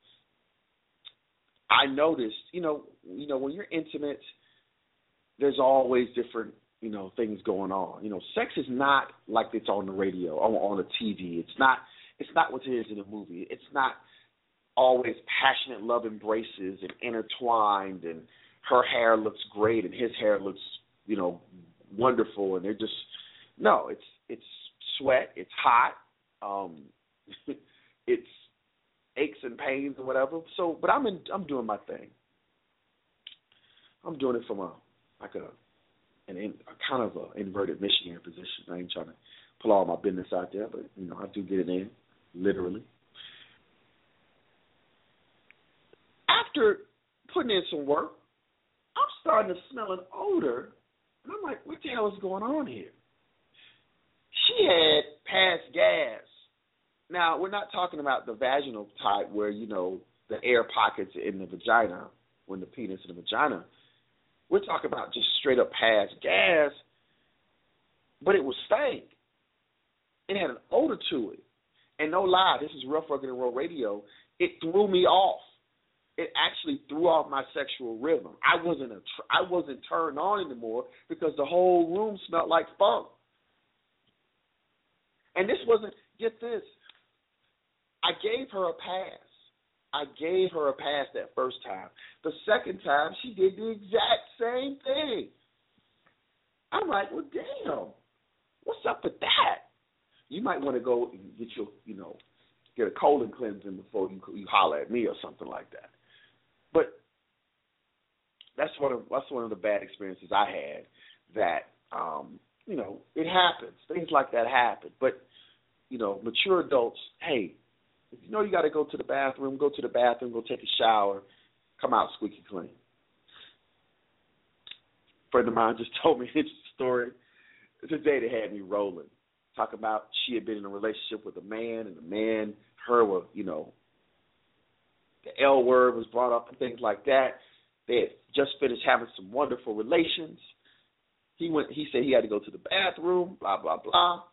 I noticed, you know, you know, when you're intimate, there's always different, you know, things going on. You know, sex is not like it's on the radio or on the T V. It's not. It's not what it is in a movie. It's not always passionate love embraces and intertwined and her hair looks great and his hair looks, you know, wonderful, and they're just no. It's it's sweat. It's hot. Um, it's aches and pains and whatever. So, but I'm in. I'm doing my thing. I'm doing it from a like a an in, a kind of a inverted missionary position. I ain't trying to pull all my business out there, but you know I do get it in literally. After putting in some work, I'm starting to smell an odor, and I'm like, what the hell is going on here? She had passed gas. Now, we're not talking about the vaginal type where, you know, the air pockets in the vagina, when the penis in the vagina. We're talking about just straight up passed gas, but it was stank. It had an odor to it. And no lie, this is Rough, Rugged, and Raw Radio. It threw me off. It actually threw off my sexual rhythm. I wasn't a tr- I wasn't turned on anymore because the whole room smelled like funk. And this wasn't, get this, I gave her a pass. I gave her a pass that first time. The second time, she did the exact same thing. I'm like, well, damn, what's up with that? You might want to go and get your, you know, get a colon cleansing before you you holler at me or something like that. But that's one of that's one of the bad experiences I had. That um, you know, it happens. Things like that happen. But you know, mature adults, hey, if you know you got to go to the bathroom, go to the bathroom, go take a shower, come out squeaky clean. A friend of mine just told me his story today that had me rolling. Talking about she had been in a relationship with a man, and the man, her were, you know, the L word was brought up and things like that. They had just finished having some wonderful relations. He went. He said he had to go to the bathroom. Blah blah blah.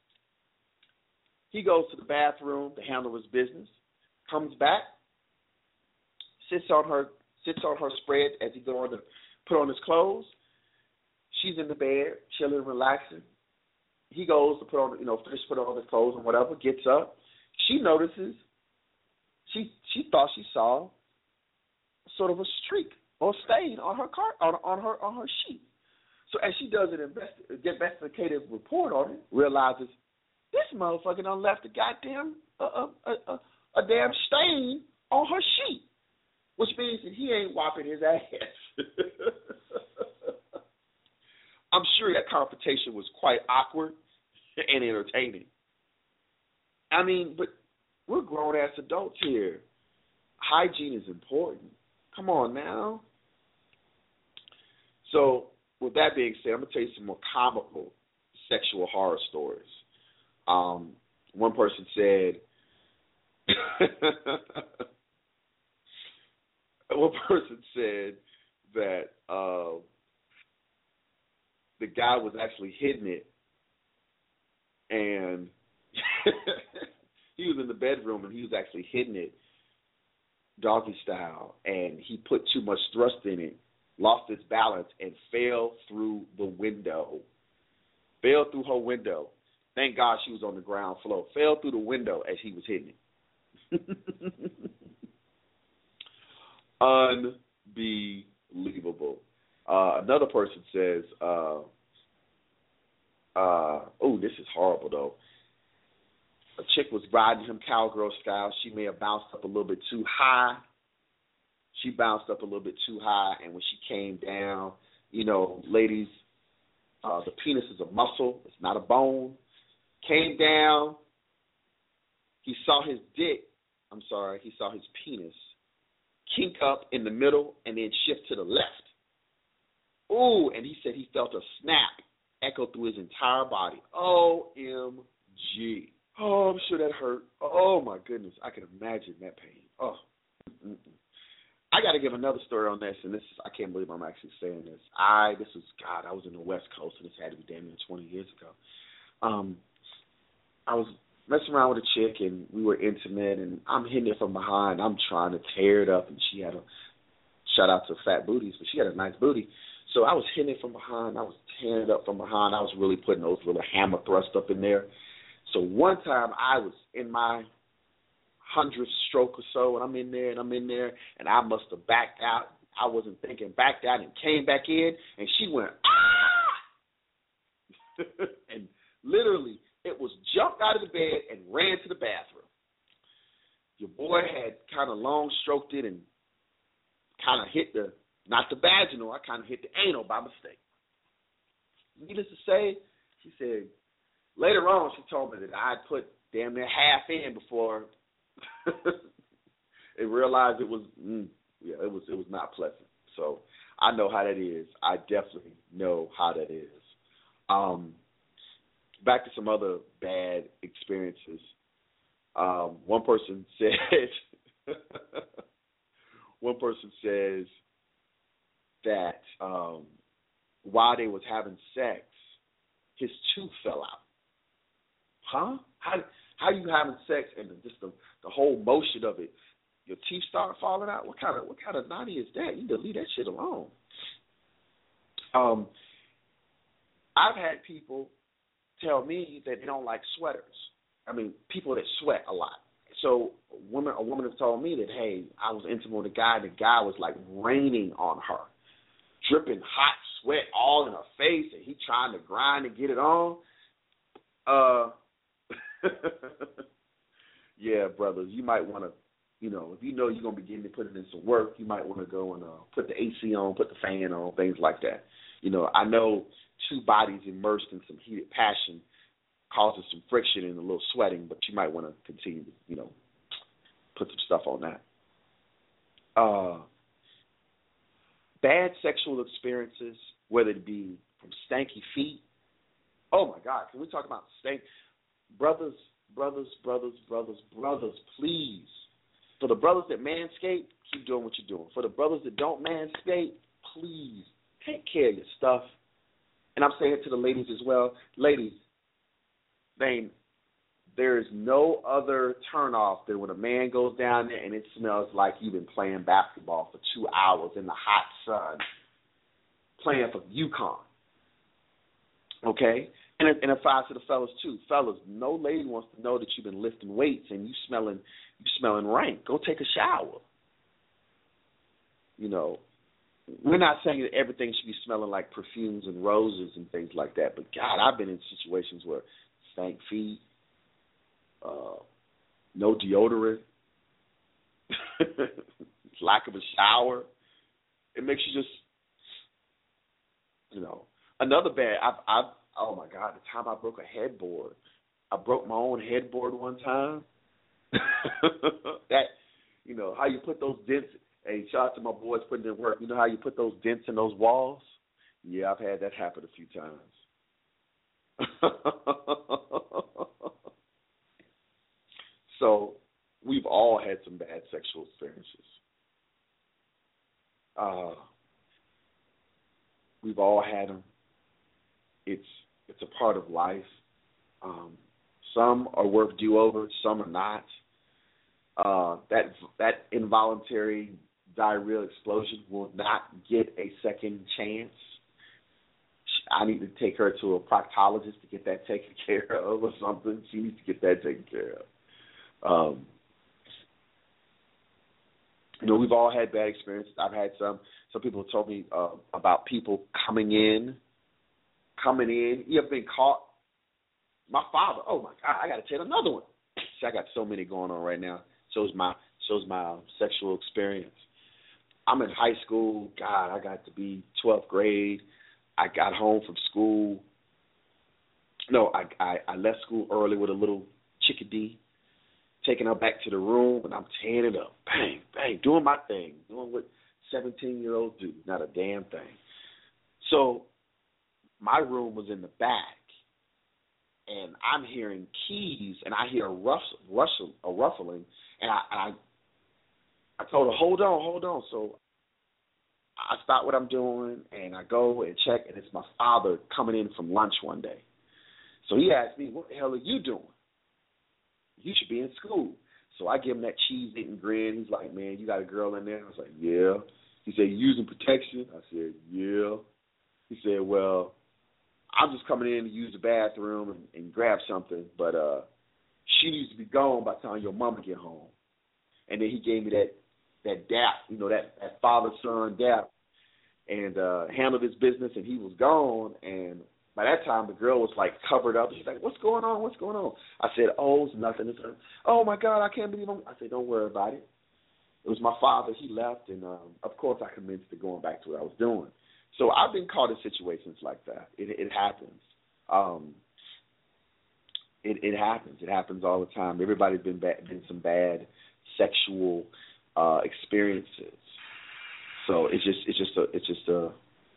He goes to the bathroom to handle his business. Comes back. Sits on her. Sits on her spread as he go on to put on his clothes. She's in the bed, chilling, relaxing. He goes to put on, you know, finish put on his clothes and whatever. Gets up. She notices. She she thought she saw sort of a streak or stain on her car on on her on her sheet. So as she does an investi- investigative report on it, realizes this motherfucker done left a goddamn a a, a, a damn stain on her sheet, which means that he ain't whopping his ass. I'm sure that confrontation was quite awkward and entertaining. I mean, but we're grown-ass adults here. Hygiene is important. Come on now. So, with that being said, I'm going to tell you some more comical sexual horror stories. Um, one person said, one person said that uh, the guy was actually hitting it, and he was in the bedroom and he was actually hitting it doggy style, and he put too much thrust in it, lost his balance, and fell through the window. Fell through her window. Thank God she was on the ground floor. Fell through the window as he was hitting it. Unbelievable. Uh, another person says, uh, uh, oh, this is horrible, though. A chick was riding him cowgirl style. She may have bounced up a little bit too high. She bounced up a little bit too high, and when she came down, you know, ladies, uh, the penis is a muscle. It's not a bone. Came down. He saw his dick. I'm sorry. He saw his penis kink up in the middle and then shift to the left. Ooh, and he said he felt a snap echo through his entire body. O M G. Oh, I'm sure that hurt. Oh, my goodness. I can imagine that pain. Oh. Mm-mm. I got to give another story on this, and this is, I can't believe I'm actually saying this. I, this was, God, I was in the West Coast, and this had to be damn near twenty years ago. Um, I was messing around with a chick, and we were intimate, and I'm hitting it from behind. I'm trying to tear it up, and she had a, shout out to Fat Booties, but she had a nice booty. So I was hitting it from behind. I was tearing it up from behind. I was really putting those little hammer thrusts up in there. So one time I was in my hundredth stroke or so, and I'm in there, and I'm in there, and I must have backed out. I wasn't thinking, backed out and came back in, and she went, ah! And literally, it was jumped out of the bed and ran to the bathroom. Your boy had kind of long stroked it and kind of hit the, not the vaginal, I kind of hit the anal by mistake. Needless to say, she said, later on, she told me that I'd put damn near half in before and realized it was, mm, yeah, it was, it was not pleasant. So I know how that is. I definitely know how that is. Um, back to some other bad experiences. Um, one person said, one person says that um, while they was having sex, his tooth fell out. Huh? How how you having sex and just the, the whole motion of it, your teeth start falling out? What kind of what kind of naughty is that? You need to leave that shit alone. Um, I've had people tell me that they don't like sweaters. I mean, people that sweat a lot. So a woman, a woman has told me that, hey, I was intimate with a guy, the guy was like raining on her, dripping hot sweat all in her face, and he trying to grind and get it on. Uh, yeah, brothers, you might want to, you know, if you know you're going to be getting to put it in some work, you might want to go and uh, put the A C on, put the fan on, things like that. You know, I know two bodies immersed in some heated passion causes some friction and a little sweating, but you might want to continue to, you know, put some stuff on that. Uh, bad sexual experiences, whether it be from stanky feet. Oh, my God, can we talk about stank? Brothers, brothers, brothers, brothers, brothers, please. For the brothers that manscape, keep doing what you're doing. For the brothers that don't manscape, please take care of your stuff and I'm saying it to the ladies as well, ladies, they, there is no other turnoff than when a man goes down there and it smells like you've been playing basketball for two hours in the hot sun, playing for UConn. Okay? And it, and it applies to the fellas too. Fellas, no lady wants to know that you've been lifting weights and you smelling you smelling rank. Go take a shower. You know, we're not saying that everything should be smelling like perfumes and roses and things like that. But God, I've been in situations where stank feet, uh, no deodorant, lack of a shower. It makes you just, you know, another bad. I've I've Oh, my God, the time I broke a headboard. I broke my own headboard one time. That, you know, how you put those dents. Hey, shout out to my boys putting in work. You know how you put those dents in those walls? Yeah, I've had that happen a few times. So we've all had some bad sexual experiences. Uh, we've all had them. It's It's a part of life. Um, some are worth do-over, some are not. Uh, that that involuntary diarrheal explosion will not get a second chance. I need to take her to a proctologist to get that taken care of or something. She needs to get that taken care of. Um, you know, we've all had bad experiences. I've had some. Some people have told me uh, about people coming in, coming in. You ever been caught? My father. Oh my God! I got to tell another one. See, I got so many going on right now. Shows my shows my um, sexual experience. I'm in high school. God, I got to be twelfth grade. I got home from school. No, I, I I left school early with a little chickadee, taking her back to the room, and I'm tearing it up. Bang, bang, doing my thing, doing what seventeen-year-olds do, not a damn thing. So my room was in the back, and I'm hearing keys, and I hear a rustle, rustle a ruffling, and I, I I told her, hold on, hold on. So I stop what I'm doing, and I go and check, and it's my father coming in from lunch one day. So he asked me, what the hell are you doing? You should be in school. So I give him that cheese-eating grin. He's like, man, you got a girl in there? I was like, yeah. He said, you using protection? I said, yeah. He said, well, I'm just coming in to use the bathroom and, and grab something, but uh, she needs to be gone by the time your mama get home. And then he gave me that that dap, you know, that, that father-son dap, and uh, handled his business, and he was gone. And by that time, the girl was, like, covered up. She's like, what's going on? What's going on? I said, oh, it's nothing. It's, oh, my God, I can't believe I'm. I said, don't worry about it. It was my father. He left, and, um, of course, I commenced to going back to what I was doing. So I've been caught in situations like that. It, it happens. Um, it, it happens. It happens all the time. Everybody's been bad, been some bad sexual uh, experiences. So it's just it's just a it's just a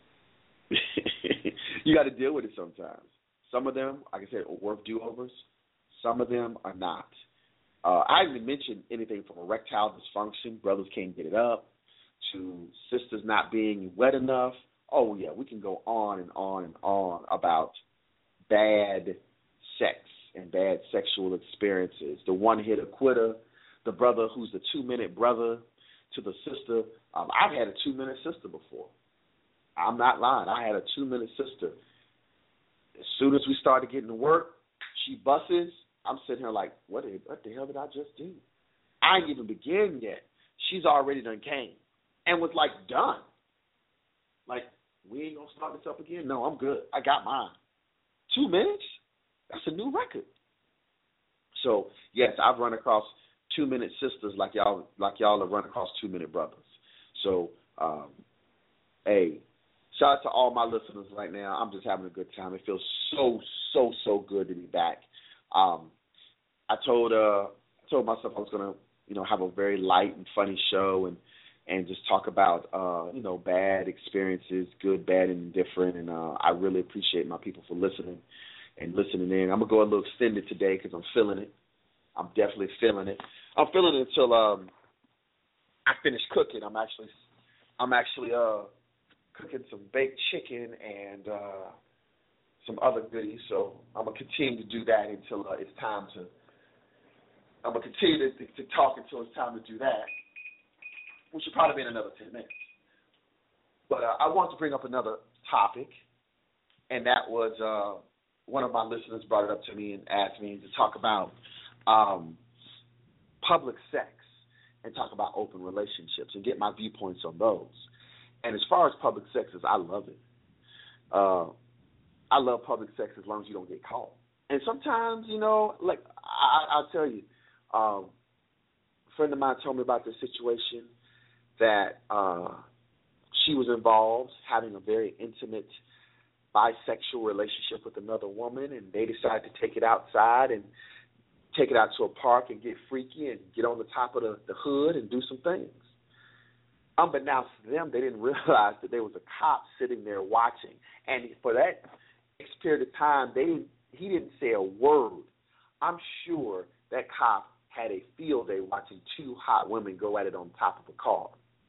you got to deal with it sometimes. Some of them, like I said, are worth do-overs. Some of them are not. Uh, I haven't mentioned anything from erectile dysfunction, brothers can't get it up, to sisters not being wet enough. Oh, yeah, we can go on and on and on about bad sex and bad sexual experiences. The one-hitter quitter, the brother who's the two-minute brother to the sister. Um, I've had a two-minute sister before. I'm not lying. I had a two-minute sister. As soon as we started getting to work, she buses. I'm sitting here like, what the, what the hell did I just do? I ain't even begin yet. She's already done came and was, like, done. Like, we ain't going to start this up again? No, I'm good. I got mine. Two minutes? That's a new record. So, yes, I've run across two-minute sisters like y'all like y'all have run across two-minute brothers. So, um, hey, shout out to all my listeners right now. I'm just having a good time. It feels so, so, so good to be back. Um, I told uh, I told myself I was going to, you know, have a very light and funny show and, and just talk about, uh, you know, bad experiences, good, bad, and indifferent. And uh, I really appreciate my people for listening and listening in. I'm going to go a little extended today because I'm feeling it. I'm definitely feeling it. I'm feeling it until um, I finish cooking. I'm actually, I'm actually uh, cooking some baked chicken and uh, some other goodies. So I'm gonna continue to do that until uh, it's time to. I'm gonna continue to, to talk until it's time to do that, which will probably be in another ten minutes. But uh, I want to bring up another topic, and that was uh, one of my listeners brought it up to me and asked me to talk about um, public sex and talk about open relationships and get my viewpoints on those. And as far as public sex is, I love it. Uh, I love public sex as long as you don't get caught. And sometimes, you know, like I, I'll tell you, um, a friend of mine told me about this situation that uh, she was involved having a very intimate bisexual relationship with another woman, and they decided to take it outside and take it out to a park and get freaky and get on the top of the, the hood and do some things. Unbeknownst to them, they didn't realize that there was a cop sitting there watching. And for that period of time, they didn't, he didn't say a word. I'm sure that cop had a field day watching two hot women go at it on top of a car.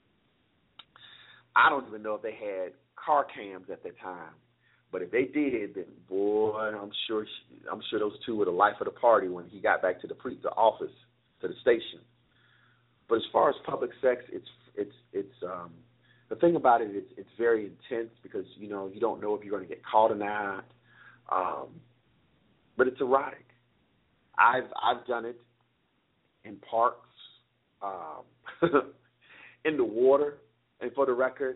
I don't even know if they had car cams at that time. But if they did, then boy, I'm sure she, I'm sure those two were the life of the party when he got back to the pre, the office, to the station. But as far as public sex, it's it's it's um, the thing about it is it's very intense because you know you don't know if you're going to get caught or not. Um, but it's erotic. I've I've done it in parks, um, in the water, and for the record,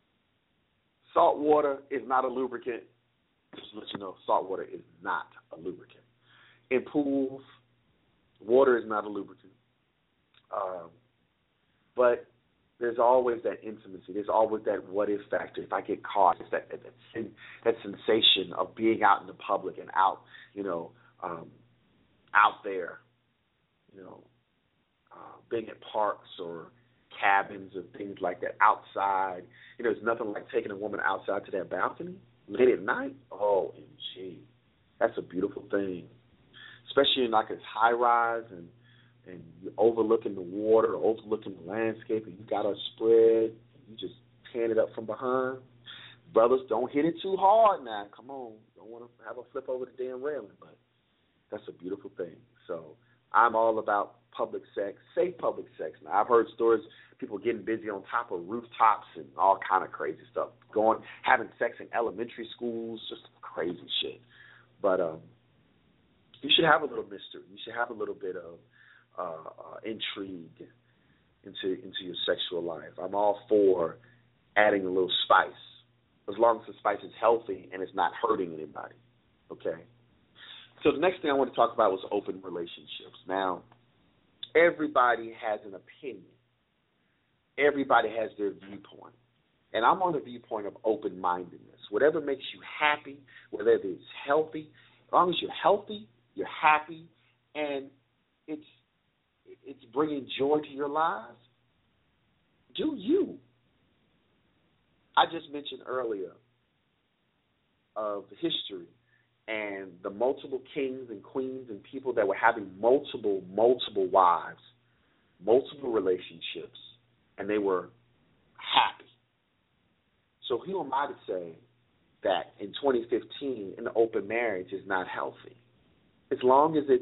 salt water is not a lubricant. Just to let you know, salt water is not a lubricant. In pools, water is not a lubricant. Um, but there's always that intimacy. There's always that what-if factor. If I get caught, it's that, that, that, that sensation of being out in the public and out, you know, um, out there, you know, uh, being at parks or cabins and things like that, outside. You know, there's nothing like taking a woman outside to their balcony late at night. Oh, M G. That's a beautiful thing, especially in like a high-rise and and you're overlooking the water, overlooking the landscape, and you got a spread, and you just pan it up from behind. Brothers, don't hit it too hard now. Come on. Don't want to have a flip over the damn railing, but that's a beautiful thing. So I'm all about public sex, safe public sex. Now, I've heard stories, people getting busy on top of rooftops and all kind of crazy stuff, going, having sex in elementary schools, just crazy shit. But um, you should have a little mystery. You should have a little bit of uh, uh, intrigue into into your sexual life. I'm all for adding a little spice, as long as the spice is healthy and it's not hurting anybody, okay? So the next thing I want to talk about was open relationships. Now, everybody has an opinion. Everybody has their viewpoint. And I'm on the viewpoint of open-mindedness. Whatever makes you happy, whether it's healthy, as long as you're healthy, you're happy, and it's it's bringing joy to your lives, do you. I just mentioned earlier of history and the multiple kings and queens and people that were having multiple, multiple wives, multiple relationships, and they were happy. So who am I to say that in twenty fifteen an open marriage is not healthy? As long as it's,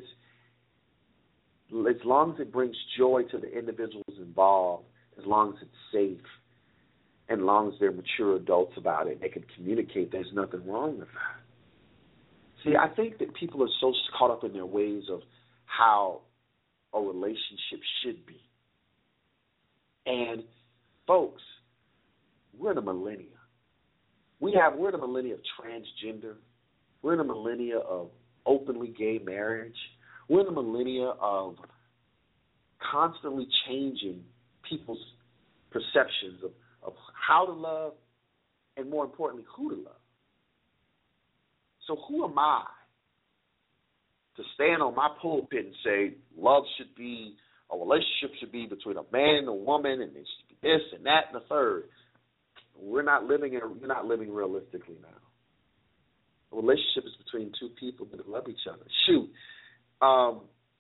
as long as it brings joy to the individuals involved, as long as it's safe, and as long as they're mature adults about it, they can communicate, there's nothing wrong with that. See, I think that people are so caught up in their ways of how a relationship should be. And, folks, we're in a millennia. We have, we're in a millennia of transgender. We're in a millennia of openly gay marriage. We're in a millennia of constantly changing people's perceptions of, of how to love and, more importantly, who to love. So who am I to stand on my pulpit and say love should be, a relationship should be between a man and a woman, and it should be this and that and the third? We're not living in, we're not living realistically now. A relationship is between two people that love each other. Shoot, um,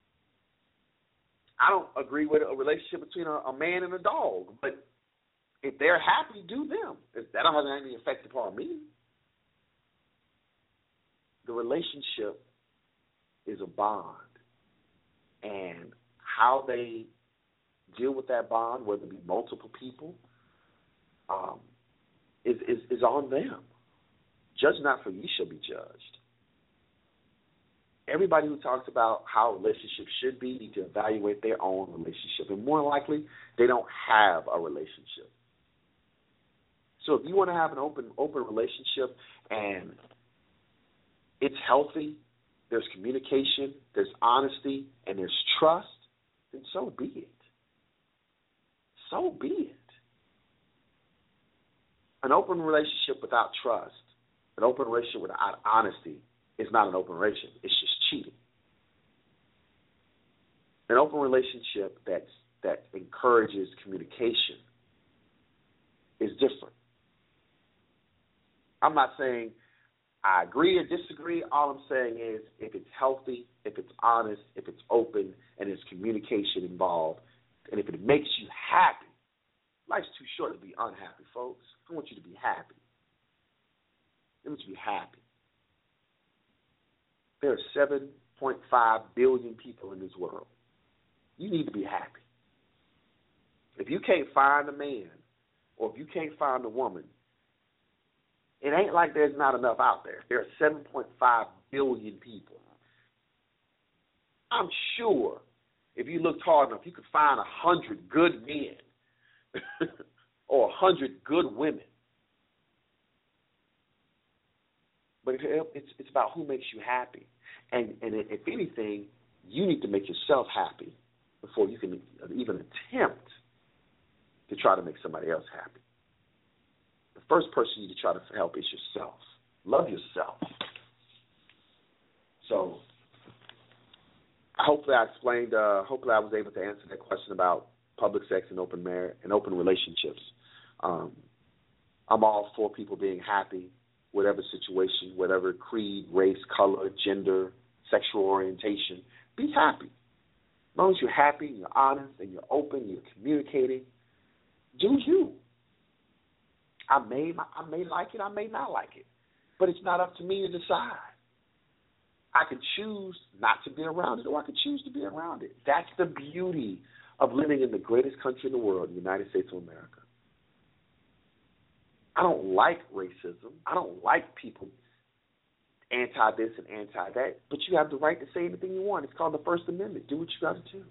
I don't agree with a relationship between a, a man and a dog, but if they're happy, do them. If that don't have any effect upon me. the relationship is a bond, and how they deal with that bond, whether it be multiple people, um, is, is is on them. Judge not, for ye shall be judged. Everybody who talks about how relationships should be need to evaluate their own relationship, and more likely, they don't have a relationship. So if you want to have an open open relationship and it's healthy, there's communication, there's honesty, and there's trust, then so be it. So be it. An open relationship without trust, an open relationship without honesty is not an open relationship. It's just cheating. An open relationship that's, that encourages communication is different. I'm not saying I agree or disagree. All I'm saying is if it's healthy, if it's honest, if it's open, and there's communication involved, and if it makes you happy. Life's too short to be unhappy, folks. I want you to be happy. I want you to be happy. There are seven point five billion people in this world. You need to be happy. If you can't find a man, or if you can't find a woman, it ain't like there's not enough out there. There are seven point five billion people. I'm sure if you looked hard enough, you could find a hundred good men or a hundred good women. But it's it's about who makes you happy. And, and if anything, you need to make yourself happy before you can even attempt to try to make somebody else happy. The first person you need to try to help is yourself. Love yourself. So hopefully I explained, uh, hopefully I was able to answer that question about public sex and open marriage and open relationships. Um, I'm all for people being happy, whatever situation, whatever creed, race, color, gender, sexual orientation. Be happy. As long as you're happy, and you're honest, and you're open, you're communicating, do you. I may, I may like it, I may not like it, but it's not up to me to decide. I could choose not to be around it, or I could choose to be around it. That's the beauty of living in the greatest country in the world, the United States of America. I don't like racism. I don't like people anti-this and anti-that, but you have the right to say anything you want. It's called the First Amendment. Do what you got to do.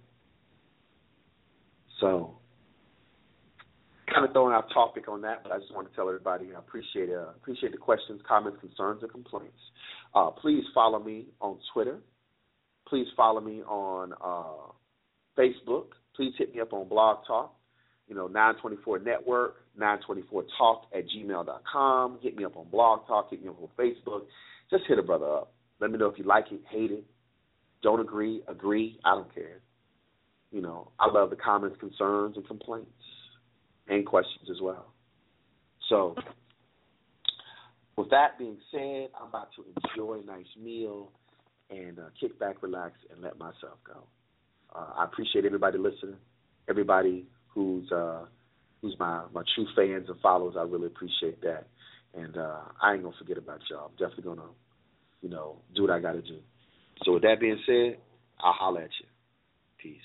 So, kind of throwing out topic on that, but I just want to tell everybody I appreciate uh, appreciate the questions, comments, concerns, and complaints. Uh, please follow me on Twitter. Please follow me on uh, Facebook. Please hit me up on Blog Talk. You know, nine twenty-four Network, nine twenty-four talk at gmail dot com. Hit me up on Blog Talk. Hit me up on Facebook. Just hit a brother up. Let me know if you like it, hate it, don't agree, agree. I don't care. You know, I love the comments, concerns, and complaints, and questions as well. So, with that being said, I'm about to enjoy a nice meal and uh, kick back, relax, and let myself go. Uh, I appreciate everybody listening, everybody who's uh, who's my, my true fans and followers. I really appreciate that. And uh, I ain't going to forget about y'all. I'm definitely going to, you know, do what I got to do. So with that being said, I'll holler at you. Peace.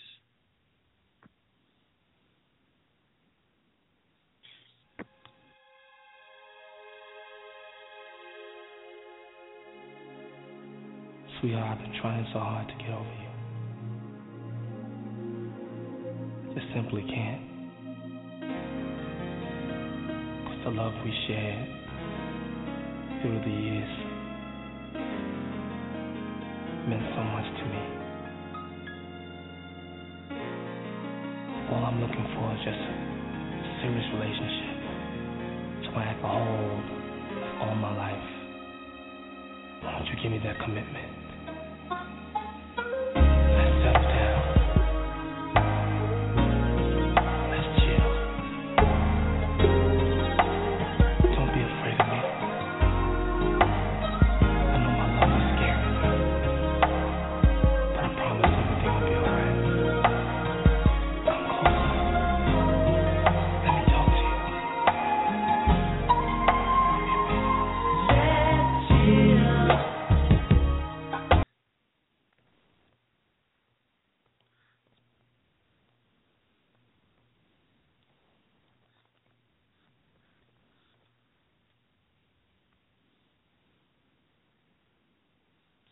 Sweetheart, I've been trying so hard to get over you. I just simply can't. Because the love we shared through the years meant so much to me. All I'm looking for is just a serious relationship so I can hold all my life. Why don't you give me that commitment?